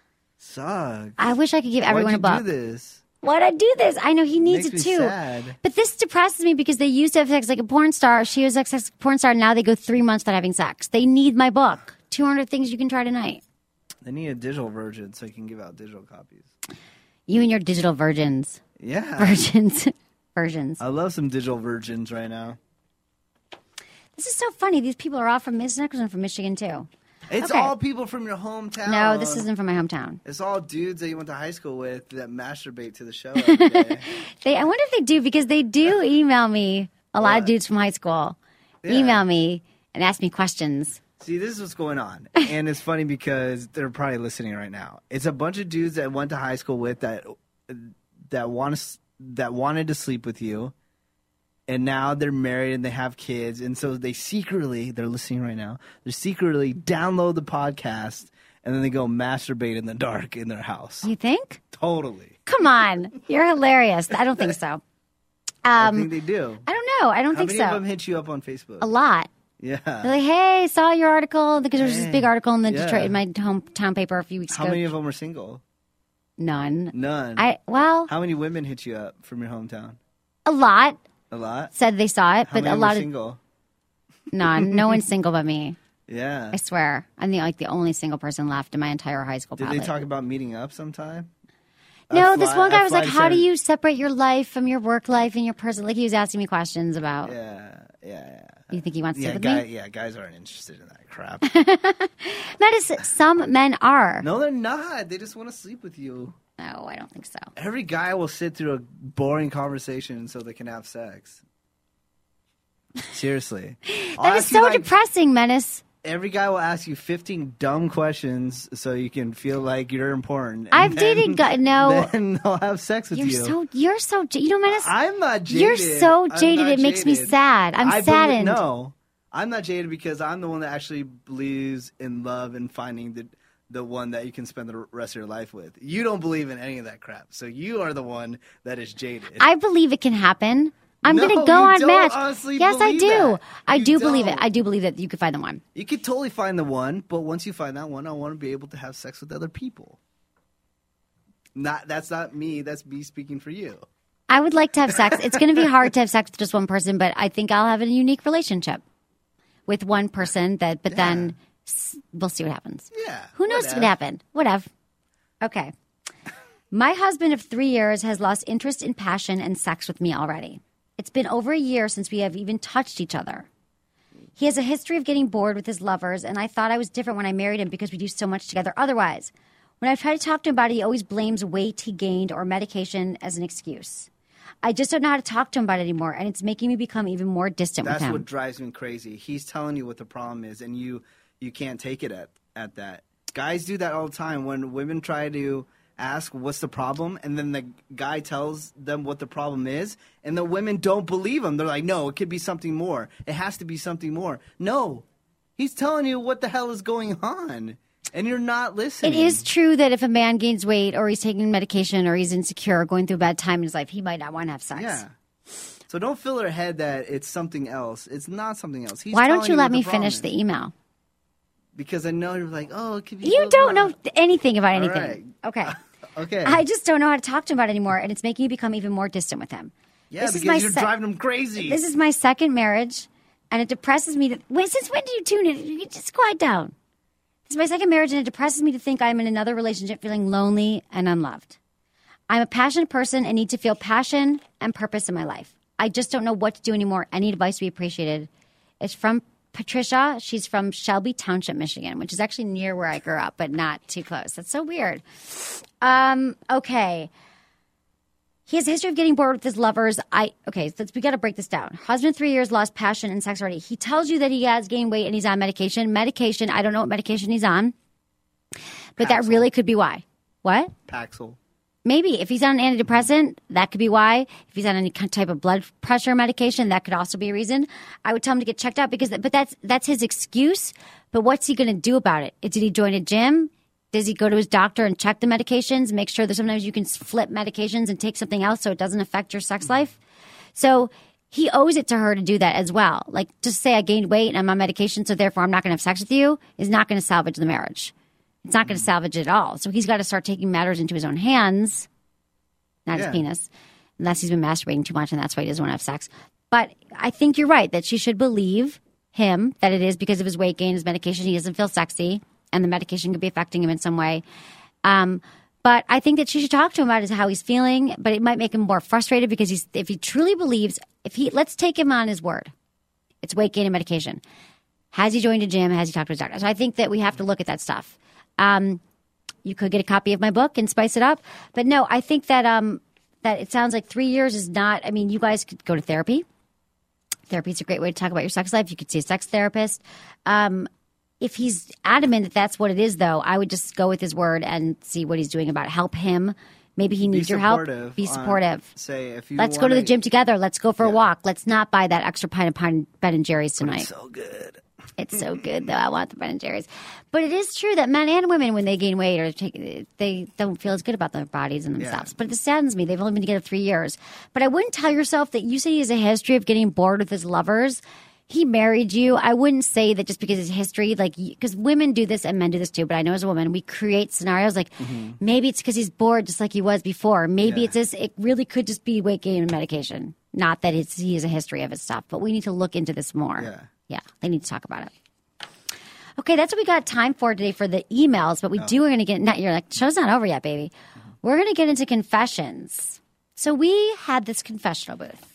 Sucks. I wish I could give everyone Why'd you a book. do this? Why'd I do this? I know he needs Makes it me too. sad. But this depresses me because they used to have sex like a porn star. She was a sex porn star. Now they go three months without having sex. They need my book. two hundred things you can try tonight. They need a digital version so you can give out digital copies. You and your digital virgins. Yeah. Virgins. Versions. I love some digital virgins right now. This is so funny. These people are all from Michigan and from Michigan too. It's Okay. all people from your hometown. No, this isn't from my hometown. It's all dudes that you went to high school with that masturbate to the show every day. They, I wonder if they do because they do email me. A lot of What? dudes from high school Yeah. email me and ask me questions. See, this is what's going on. And it's funny because they're probably listening right now. It's a bunch of dudes that went to high school with that that want to, that wanted to sleep with you. And now they're married and they have kids. And so they secretly, they're listening right now, they secretly download the podcast and then they go masturbate in the dark in their house. You think? Totally. Come on, you're hilarious. I don't think so. I Um, think they do. I don't know. I don't How think many so. of them hit you up on Facebook? A lot. Yeah. They're like, "Hey, saw your article," because there was this Hey. big article in the Yeah. Detroit in my hometown paper a few weeks How ago. many of them are single? None. None. I well, How many women hit you up from your hometown? a lot A lot. said they saw it, How but many a lot were of single? none. No one's single but me. Yeah. I swear. I'm the like the only single person left in my entire high school. Did probably. they talk about meeting up sometime? No, A this fly- one guy a was like, fly "How do said- you separate your life from your work life and your personal?" Like he was asking me questions about. Yeah, yeah, yeah. You think he wants to Yeah, sleep with guy, me? yeah, guys aren't interested in that crap. That is, some men are. No, they're not. They just want to sleep with you. No, I don't think so. Every guy will sit through a boring conversation so they can have sex. Seriously. I'll That is ask you, so like, depressing, Menace. Every guy will ask you fifteen dumb questions so you can feel like you're important. and I've then- dated guys. No, Then they'll have sex with you're you. so you're so you know, Menace. I'm not jaded. You're so I'm jaded. not It makes me jaded. sad. I'm I believe- saddened. no, I'm not jaded because I'm the one that actually believes in love and finding the the one that you can spend the rest of your life with. You don't believe in any of that crap, so you are the one that is jaded. I believe it can happen. I'm No, gonna go you on don't Match. honestly Yes, I believe do. that. I You do believe it. don't. I do believe that you could find the one. You could totally find the one, but once you find that one, I want to be able to have sex with other people. Not that's not me. That's me speaking for you. I would like to have sex. It's going to be hard to have sex with just one person, but I think I'll have a unique relationship with one person. That, but then s- we'll see what happens. Yeah. Who knows what whatever. happened? Whatever. Okay. My husband of three years has lost interest in passion and sex with me already. It's been over a year since we have even touched each other. He has a history of getting bored with his lovers, and I thought I was different when I married him because we do so much together otherwise. When I try to talk to him about it, he always blames weight he gained or medication as an excuse. I just don't know how to talk to him about it anymore, and it's making me become even more distant That's with him. what drives me crazy. He's telling you what the problem is, and you you can't take it at, at that. Guys do that all the time. When women try to ask what's the problem, and then the guy tells them what the problem is, and the women don't believe him. They're like, no, it could be something more. It has to be something more. No, he's telling you what the hell is going on, and you're not listening. It is true that if a man gains weight or he's taking medication or he's insecure or going through a bad time in his life, he might not want to have sex. Yeah. So don't fill her head that it's something else. It's not something else. He's Why don't telling you let what me the problem finish is. the email? Because I know you're like, oh, it could be. You blah, don't blah. know anything about All anything. Okay. Okay. I just don't know how to talk to him about it anymore, and it's making me become even more distant with him. yeah, this is because my you're se- driving him crazy. This is my second marriage, and it depresses me. To, wait, since when do you tune in? You just quiet down. This is my second marriage, and it depresses me to think I'm in another relationship feeling lonely and unloved. I'm a passionate person and need to feel passion and purpose in my life. I just don't know what to do anymore. Any advice would be appreciated. It's from Patricia. She's from Shelby Township, Michigan, which is actually near where I grew up, but not too close. That's so weird. Um, okay. He has a history of getting bored with his lovers. I okay, so we got to break this down. Husband, three years, lost passion and sex already. He tells you that he has gained weight and he's on medication. Medication, I don't know what medication he's on, but that Paxil. really could be why. What? Paxil. Maybe. If he's on an antidepressant, that could be why. If he's on any kind- type of blood pressure medication, that could also be a reason. I would tell him to get checked out because, but that's that's his excuse. But what's he going to do about it? Did he join a gym? Does he go to his doctor and check the medications? Make sure that sometimes you can flip medications and take something else so it doesn't affect your sex life. So he owes it to her to do that as well. Like just say I gained weight and I'm on medication, so therefore I'm not going to have sex with you is not going to salvage the marriage. It's not going to salvage it at all. So he's got to start taking matters into his own hands, not Yeah. his penis, unless he's been masturbating too much and that's why he doesn't want to have sex. But I think you're right that she should believe him that it is because of his weight gain, his medication. He doesn't feel sexy, and the medication could be affecting him in some way. Um, but I think that she should talk to him about how he's feeling. But it might make him more frustrated because he's if he truly believes, if he let's take him on his word, it's weight gain and medication. Has he joined a gym? Has he talked to his doctor? So I think that we have to look at that stuff. Um, you could get a copy of my book and spice it up, but no, I think that um, that it sounds like three years is not. I mean, you guys could go to therapy. Therapy is a great way to talk about your sex life. You could see a sex therapist. Um, if he's adamant that that's what it is, though, I would just go with his word and see what he's doing about it. Help him. Maybe he needs your help. supportive Be on- supportive. Say if you Let's go to the wanna- gym together. Let's go for a Yeah. walk. Let's not buy that extra pint of pine, Ben and Jerry's tonight. So good. It's so good, though. I want the Ben and Jerry's. But it is true that men and women, when they gain weight or take, they don't feel as good about their bodies and themselves. Yeah. But it saddens me. They've only been together three years. But I wouldn't tell yourself that you say he has a history of getting bored with his lovers. He married you. I wouldn't say that just because his history, like, because women do this and men do this too. But I know as a woman, we create scenarios like maybe it's because he's bored just like he was before. Maybe Yeah. it's this. It really could just be weight gain and medication. Not that it's, he has a history of his stuff. But we need to look into this more. Yeah. Yeah. They need to talk about it. Okay, that's what we got time for today for the emails, but we Oh. do, we're going to get, not, you're like, show's not over yet, baby. Mm-hmm. We're going to get into confessions. So we had this confessional booth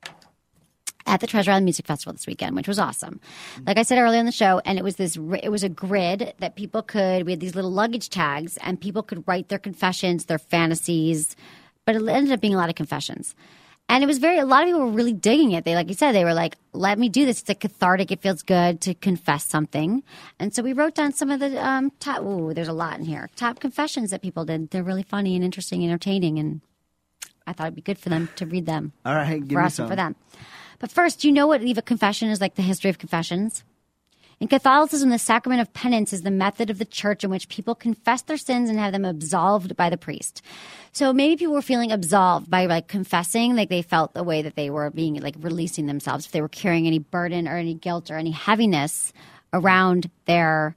at the Treasure Island Music Festival this weekend, which was awesome. Like I said earlier in the show, and it was this, it was a grid that people could, we had these little luggage tags, and people could write their confessions, their fantasies, but it ended up being a lot of confessions. And it was very, a lot of people were really digging it. They, like you said, they were like, let me do this. It's like cathartic. It feels good to confess something. And so we wrote down some of the um, top, ooh, there's a lot in here. Top confessions that people did. They're really funny and interesting and entertaining. And I thought it'd be good for them to read them. All right, give for me us and some. for them. But first, do you know what a confession is, like the history of confessions? In Catholicism, the sacrament of penance is the method of the church in which people confess their sins and have them absolved by the priest. So maybe people were feeling absolved by like confessing, like they felt the way that they were being like releasing themselves. If they were carrying any burden or any guilt or any heaviness around their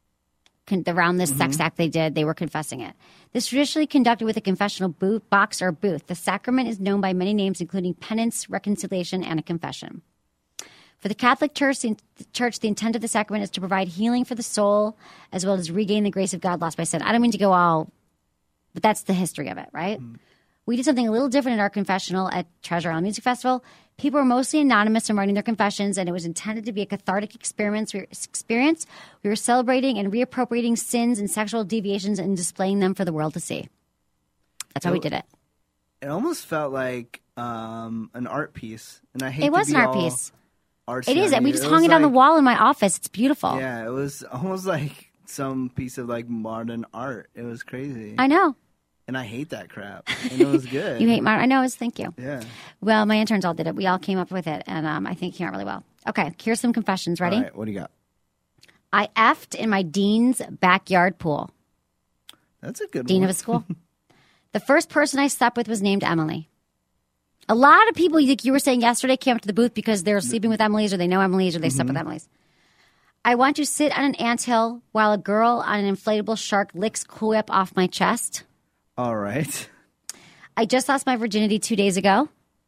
around this sex act they did, they were confessing it. This traditionally conducted with a confessional booth, box or booth. The sacrament is known by many names, including penance, reconciliation, and a confession. For the Catholic Church the, Church, the intent of the sacrament is to provide healing for the soul as well as regain the grace of God lost by sin. I don't mean to go all, but that's the history of it, right? Mm. We did something a little different in our confessional at Treasure Island Music Festival. People were mostly anonymous in writing their confessions, and it was intended to be a cathartic experience. We were, experience. We were celebrating and reappropriating sins and sexual deviations and displaying them for the world to see. That's how it, we did it. It almost felt like um, an art piece, and I hate it was to be an art all piece. Artsy It is. on We you. just It hung was it on the like- wall in my office. It's beautiful. Yeah, it was almost like some piece of like modern art. It was crazy. I know. And I hate that crap. And it was good. You hate my. I know. It's thank you. Yeah. Well, my interns all did it. We all came up with it, and um, I think it came out really well. Okay, here's some confessions. Ready? All right, what do you got? I effed in my dean's backyard pool. That's a good Dean one. of a school. The first person I slept with was named Emily. A lot of people, like you were saying yesterday, came up to the booth because they're sleeping with Emily's or they know Emily's or they slept with Emily's. I want to sit on an anthill while a girl on an inflatable shark licks Cool Whip off my chest. All right. I just lost my virginity two days ago.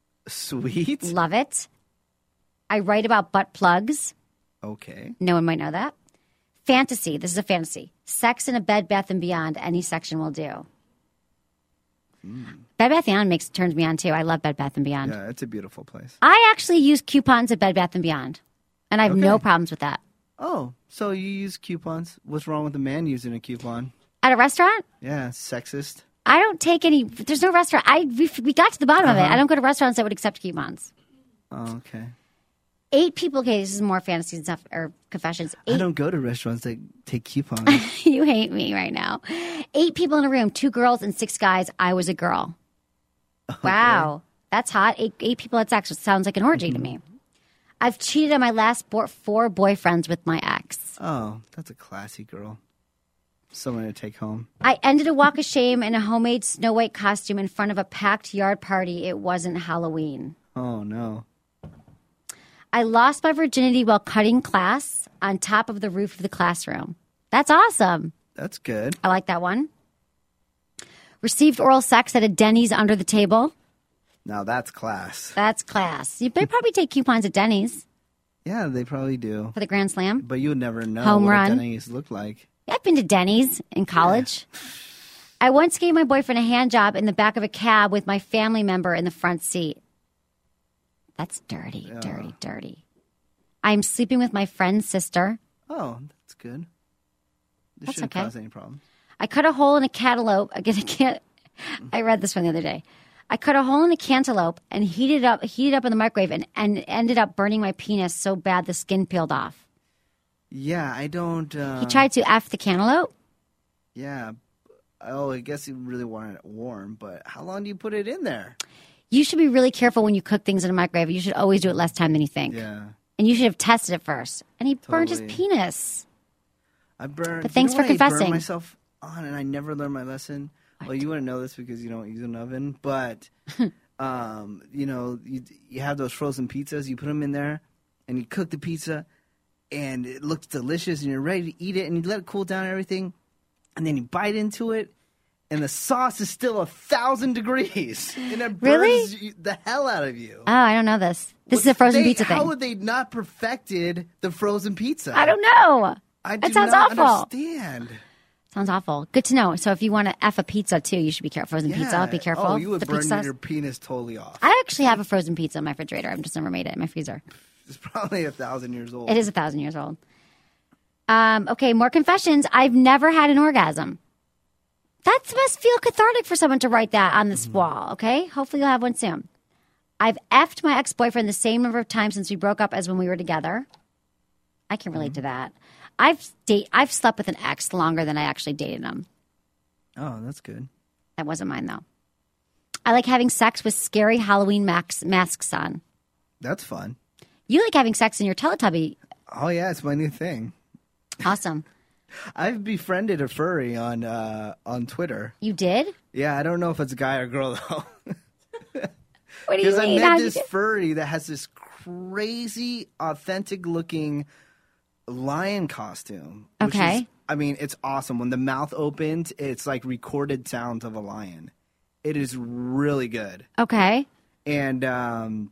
Sweet. Love it. I write about butt plugs. Okay. No one might know that. Fantasy. This is a fantasy. Sex in a Bed Bath and Beyond. Any section will do. Mm. Bed Bath and Beyond makes turns me on too. I love Bed Bath and Beyond. Yeah, it's a beautiful place. I actually use coupons at Bed Bath and Beyond, and I have Okay. no problems with that. Oh, so you use coupons? What's wrong with a man using a coupon? At a restaurant, Yeah, sexist. I don't take any. There's no restaurant. I we, we got to the bottom of it. Uh-huh. I don't go to restaurants that would accept coupons. Oh, okay. Eight people. Okay, this is more fantasies and stuff or confessions. I Eight, don't go to restaurants that take coupons. you hate me right now. Eight people in a room, two girls and six guys. I was a girl. Wow, that's hot. Eight, eight people had sex. It sounds like an orgy to me. I've cheated on my last bo- four boyfriends with my ex. Oh, that's a classy girl. Someone to take home. I ended a walk of shame in a homemade Snow White costume in front of a packed yard party. It wasn't Halloween. Oh, no. I lost my virginity while cutting class on top of the roof of the classroom. That's awesome. That's good. I like that one. Received oral sex at a Denny's under the table. Now that's class. That's class. You they probably take coupons at Denny's Yeah, they probably do. for the Grand Slam. But you would never know Home what run. a Denny's look like. Yeah, I've been to Denny's in college. I once gave my boyfriend a hand job in the back of a cab with my family member in the front seat. That's dirty, Yeah. dirty, dirty. I'm sleeping with my friend's sister. Oh, that's good. This That's shouldn't okay. cause any problem. I cut a hole in a cantaloupe. Again, I can't. I read this one the other day. I cut a hole in a cantaloupe and heated up, heated up in the microwave, and, and ended up burning my penis so bad the skin peeled off. Yeah, I don't... Uh, He tried to F the cantaloupe. Yeah. Oh, I guess he really wanted it warm, but how long do you put it in there? You should be really careful when you cook things in a microwave. You should always do it less time than you think. Yeah. And you should have tested it first. And he burned his Totally. penis. I burned... But thanks you know for what I confessing. burned myself on, and I never learned my lesson? Well, you wouldn't know this because you don't use an oven, but, um, you know, you, you have those frozen pizzas. You put them in there, and you cook the pizza, and it looks delicious, and you're ready to eat it, and you let it cool down and everything, and then you bite into it, and the sauce is still a thousand degrees, and it burns Really? you, the hell out of you. Oh, I don't know this. This is a frozen They- pizza How thing. would they not perfected the frozen pizza? I don't know. I do That sounds not awful. understand. Sounds awful. Good to know. So if you want to F a pizza too, you should be careful. Frozen pizza, Yeah. be careful. Oh, you would The burn pizza sauce. your penis totally off. I actually have a frozen pizza in my refrigerator. I've just never made it in my freezer. It's probably a thousand years old. It is a thousand years old. Um, okay, more confessions. I've never had an orgasm. That must feel cathartic for someone to write that on this wall, okay? Hopefully you'll have one soon. I've effed my ex-boyfriend the same number of times since we broke up as when we were together. I can relate to that. I've date I've slept with an ex longer than I actually dated him. Oh, that's good. That wasn't mine, though. I like having sex with scary Halloween max- masks on. That's fun. You like having sex in your Teletubby. Oh, yeah, it's my new thing. Awesome. I've befriended a furry on uh, on Twitter. You did? Yeah, I don't know if it's a guy or girl, though. What do you Because I mean? met How'd you this get- furry that has this crazy, authentic-looking lion costume. which Okay. is- I mean, it's awesome. When the mouth opens, it's like recorded sounds of a lion. It is really good. Okay. And um,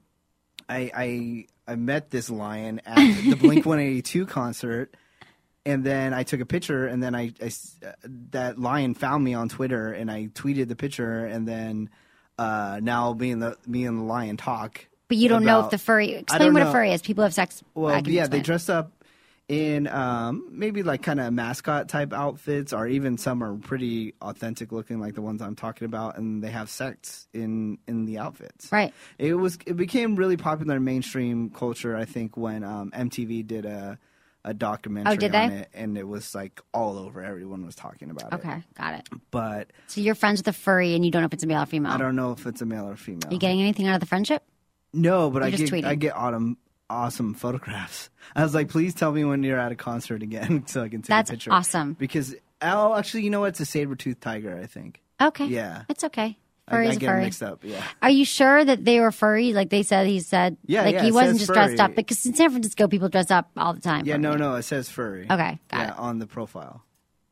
I, I I met this lion at the Blink one eighty-two concert, and then I took a picture, and then I, I s- uh, that lion found me on Twitter, and I tweeted the picture, and then uh, now me and the me and the lion talk. But you don't know if about- the furry. I Explain don't what know. a furry is. People have sex. Well, I can yeah, they explain. dress up in um, maybe like kind of mascot type outfits, or even some are pretty authentic looking, like the ones I'm talking about, and they have sex in in the outfits. Right. It was it became really popular in mainstream culture, I think, when um, M T V did a a documentary Oh, did on they? it, and it was like all over. Everyone was talking about it. Okay, got it. But So you're friends with a furry, and you don't know if it's a male or female. I don't know if it's a male or female. Are you getting anything out of the friendship? No, but I You're just get tweeting. I get autumn awesome photographs. I was like, please tell me when you're at a concert again so I can take That's a picture. awesome. Because oh, actually, you know what? It's a saber-toothed tiger, I think. Okay. Yeah. It's okay. I, Furry's I a get furry. mixed up. Yeah. Are you sure that they were furry? Like they said, he said. Yeah, Like yeah, he it wasn't says just dressed furry. up because in San Francisco people dress up all the time. Yeah, for no, me. no, it says furry. Okay, got yeah, it. on the profile.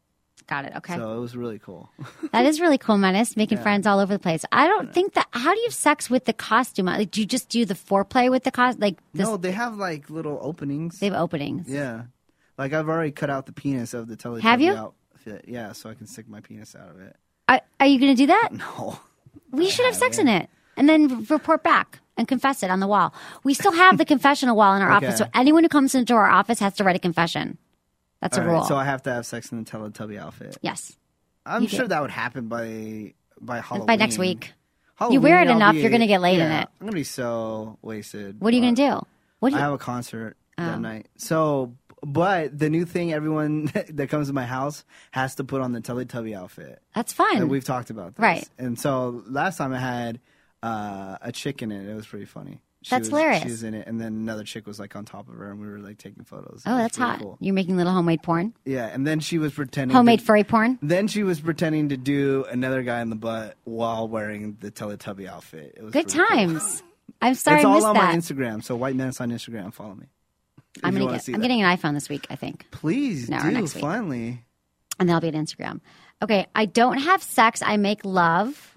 Got it. Okay. So it was really cool. That is really cool, Menace. Making friends all over the place. I don't think that. How do you have sex with the costume? Like, do you just do the foreplay with the costume? Like, this, No, they have like little openings. they have openings. Yeah. Like I've already cut out the penis of the Teletubby Have you? outfit. Yeah, so I can stick my penis out of it. Are, are you going to do that? No. We should have sex in it and then report back and confess it on the wall. We still have the confessional wall in our Okay. office, so anyone who comes into our office has to write a confession. That's All a right, rule. so I have to have sex in the Teletubby outfit. yes. I'm You sure do. that would happen by by Halloween. By next week. Halloween, wear it I'll enough, be- you're gonna get laid in yeah, it. I'm gonna be so wasted. What are you going to do? What do I you? have a concert Oh. that night. So, but the new thing, everyone that comes to my house has to put on the Teletubby outfit. That's fun. And we've talked about this. Right. And so last time I had uh, a chick in it. It was pretty funny. She That's was, hilarious. She was in it, and then another chick was like on top of her, and we were like taking photos. It oh, was that's really hot. Cool. You're making little homemade porn. Yeah, and then she was pretending Homemade to, furry porn. Then she was pretending to do another guy in the butt while wearing the Teletubby outfit. It was Good pretty cool. times. I'm sorry It's I all missed on that. my Instagram. So White Menace on Instagram. Follow me. if I'm you gonna wanna get. see I'm that. getting an iPhone this week, I think, Please No, or do next week. finally. and that'll be on Instagram. Okay, I don't have sex. I make love.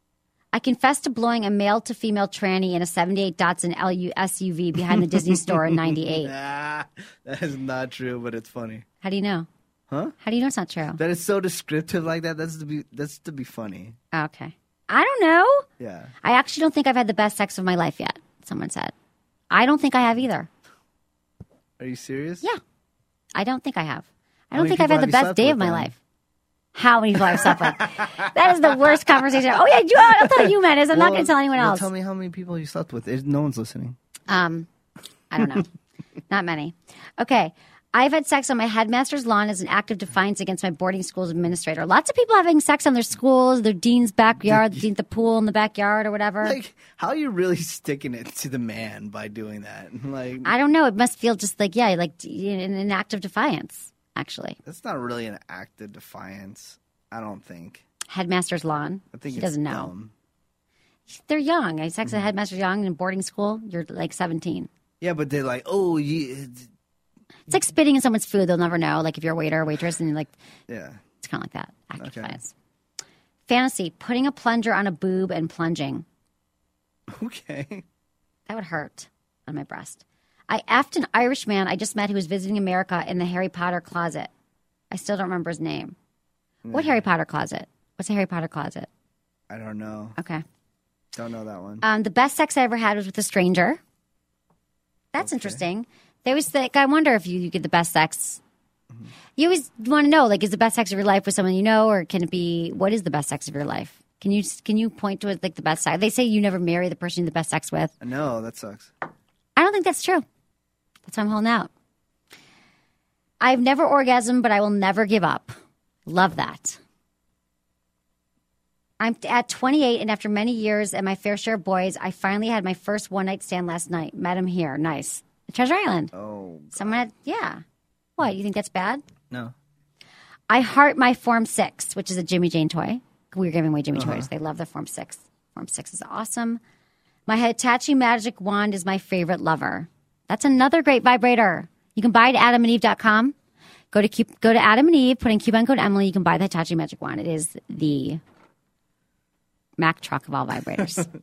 I confess to blowing a male to female tranny in a seventy-eight Datsun L U S U V behind the Disney store in ninety-eight. Ah, that is not true, but it's funny. How do you know? Huh? How do you know it's not true? That is so descriptive like that. That's to be. That's to be funny. Oh, okay. I don't know. Yeah. I actually don't think I've had the best sex of my life yet, someone said. I don't think I have either. Are you serious? Yeah. I don't think I have. I How don't many think I've people had the have you best slept day with, of my then? life. How many people I've slept with? That is the worst conversation. Oh, yeah, you- I'll tell you, Menace. I'm not Well, going to tell anyone well, else. Tell me how many people you slept with. There's- No one's listening. Um, I don't know. Not many. Okay. I've had sex on my headmaster's lawn as an act of defiance against my boarding school's administrator. Lots of people having sex on their schools, their dean's backyard, the, the pool in the backyard or whatever. Like, how are you really sticking it to the man by doing that? Like, I don't know. It must feel just like, yeah, like an, an act of defiance, actually. that's not really an act of defiance. I don't think. Headmaster's lawn. I think he it's doesn't know. dumb. They're young. I had sex Mm-hmm. at headmaster's young in boarding school. You're like seventeen. Yeah, but they're like, oh, you, It's like spitting in someone's food. They'll never know. Like if you're a waiter or waitress and you're like, yeah. it's kind of like that. Act of Okay. defiance. Fantasy, putting a plunger on a boob and plunging. Okay. That would hurt on my breast. I effed an Irish man I just met who was visiting America in the Harry Potter closet. I still don't remember his name. No. What Harry Potter closet? What's a Harry Potter closet? I don't know. Okay. Don't know that one. Um, the best sex I ever had was with a stranger. That's okay. Interesting. They always think, I wonder if you, you get the best sex. Mm-hmm. You always want to know, like, is the best sex of your life with someone you know, or can it be, what is the best sex of your life? Can you can you point to it like the best sex? They say you never marry the person you have the best sex with. No, that sucks. I don't think that's true. That's why I'm holding out. I've never orgasmed, but I will never give up. Love that. I'm at twenty-eight, and after many years and my fair share of boys, I finally had my first one-night stand last night. Met him here. Nice. Treasure Island. Oh. God. Someone had, yeah. What, you think that's bad? No. I heart my Form six, which is a Jimmy Jane toy. We were giving away Jimmy uh-huh. toys. They love the Form six. Form six is awesome. My Hitachi Magic Wand is my favorite lover. That's another great vibrator. You can buy it at adam and eve dot com. Go to go to Adam and Eve, put in coupon code Emily. You can buy the Hitachi Magic Wand. It is the Mack truck of all vibrators. uh,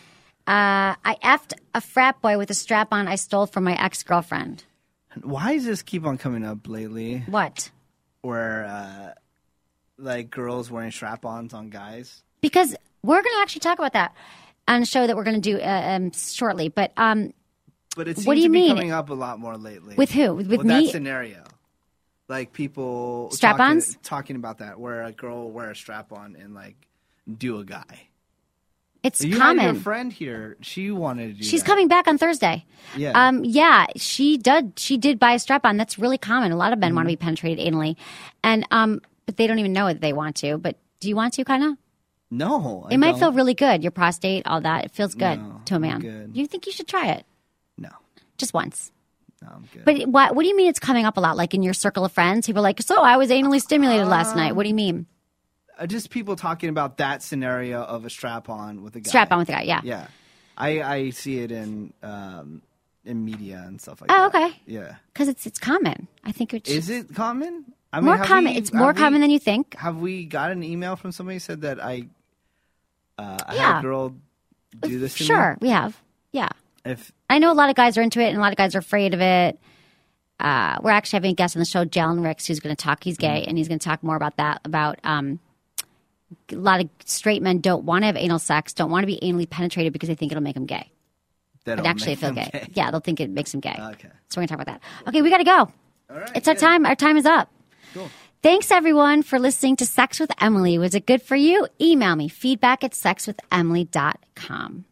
I effed a frat boy with a strap-on I stole from my ex-girlfriend. Why does this keep on coming up lately? What? Where, uh, like, girls wearing strap-ons on guys? Because we're going to actually talk about that on a show that we're going to do uh, um, shortly. But um, but it seems what do you to be mean? coming up a lot more lately. With who? With well, me? That scenario. Like, people strap-ons? Talking, talking about that, where a girl will wear a strap-on and, like, do a guy. It's you common. Had your friend here, she wanted to do She's that. coming back on Thursday. Yeah. Um, yeah, she did. She did buy a strap-on. That's really common. A lot of men mm-hmm. want to be penetrated anally, and um, but they don't even know that they want to. But do you want to, kind of? No, it I might don't. feel really good. Your prostate, all that. It feels good no, to a man. I'm good. You think you should try it? No, just once. No, I'm good. But what? What do you mean? It's coming up a lot, like in your circle of friends. People are like, so I was anally stimulated um, last night. What do you mean? Uh, just people talking about that scenario of a strap-on with a guy. Strap-on with a guy, yeah. Yeah. I, I see it in um, in media and stuff like oh, that. Oh, okay. Yeah. Because it's it's common. I think it's Is it common? I mean, more common. We, it's more we, common than you think. Have we got an email from somebody who said that I, uh, I yeah. had a girl do this to sure, me? we have. Yeah. If I know a lot of guys are into it and a lot of guys are afraid of it. Uh, we're actually having a guest on the show, Jalen Ricks, who's going to talk. He's gay, mm-hmm. and he's going to talk more about that, about um, a lot of straight men don't want to have anal sex, don't want to be anally penetrated because they think it'll make them gay. That'll but actually make feel them gay. gay. Yeah, they'll think it makes them gay. Okay. So we're going to talk about that. Okay, we got to go. All right. It's our good. time. Our time is up. Cool. Thanks, everyone, for listening to Sex with Emily. Was it good for you? Email me, feedback at sex with emily dot com.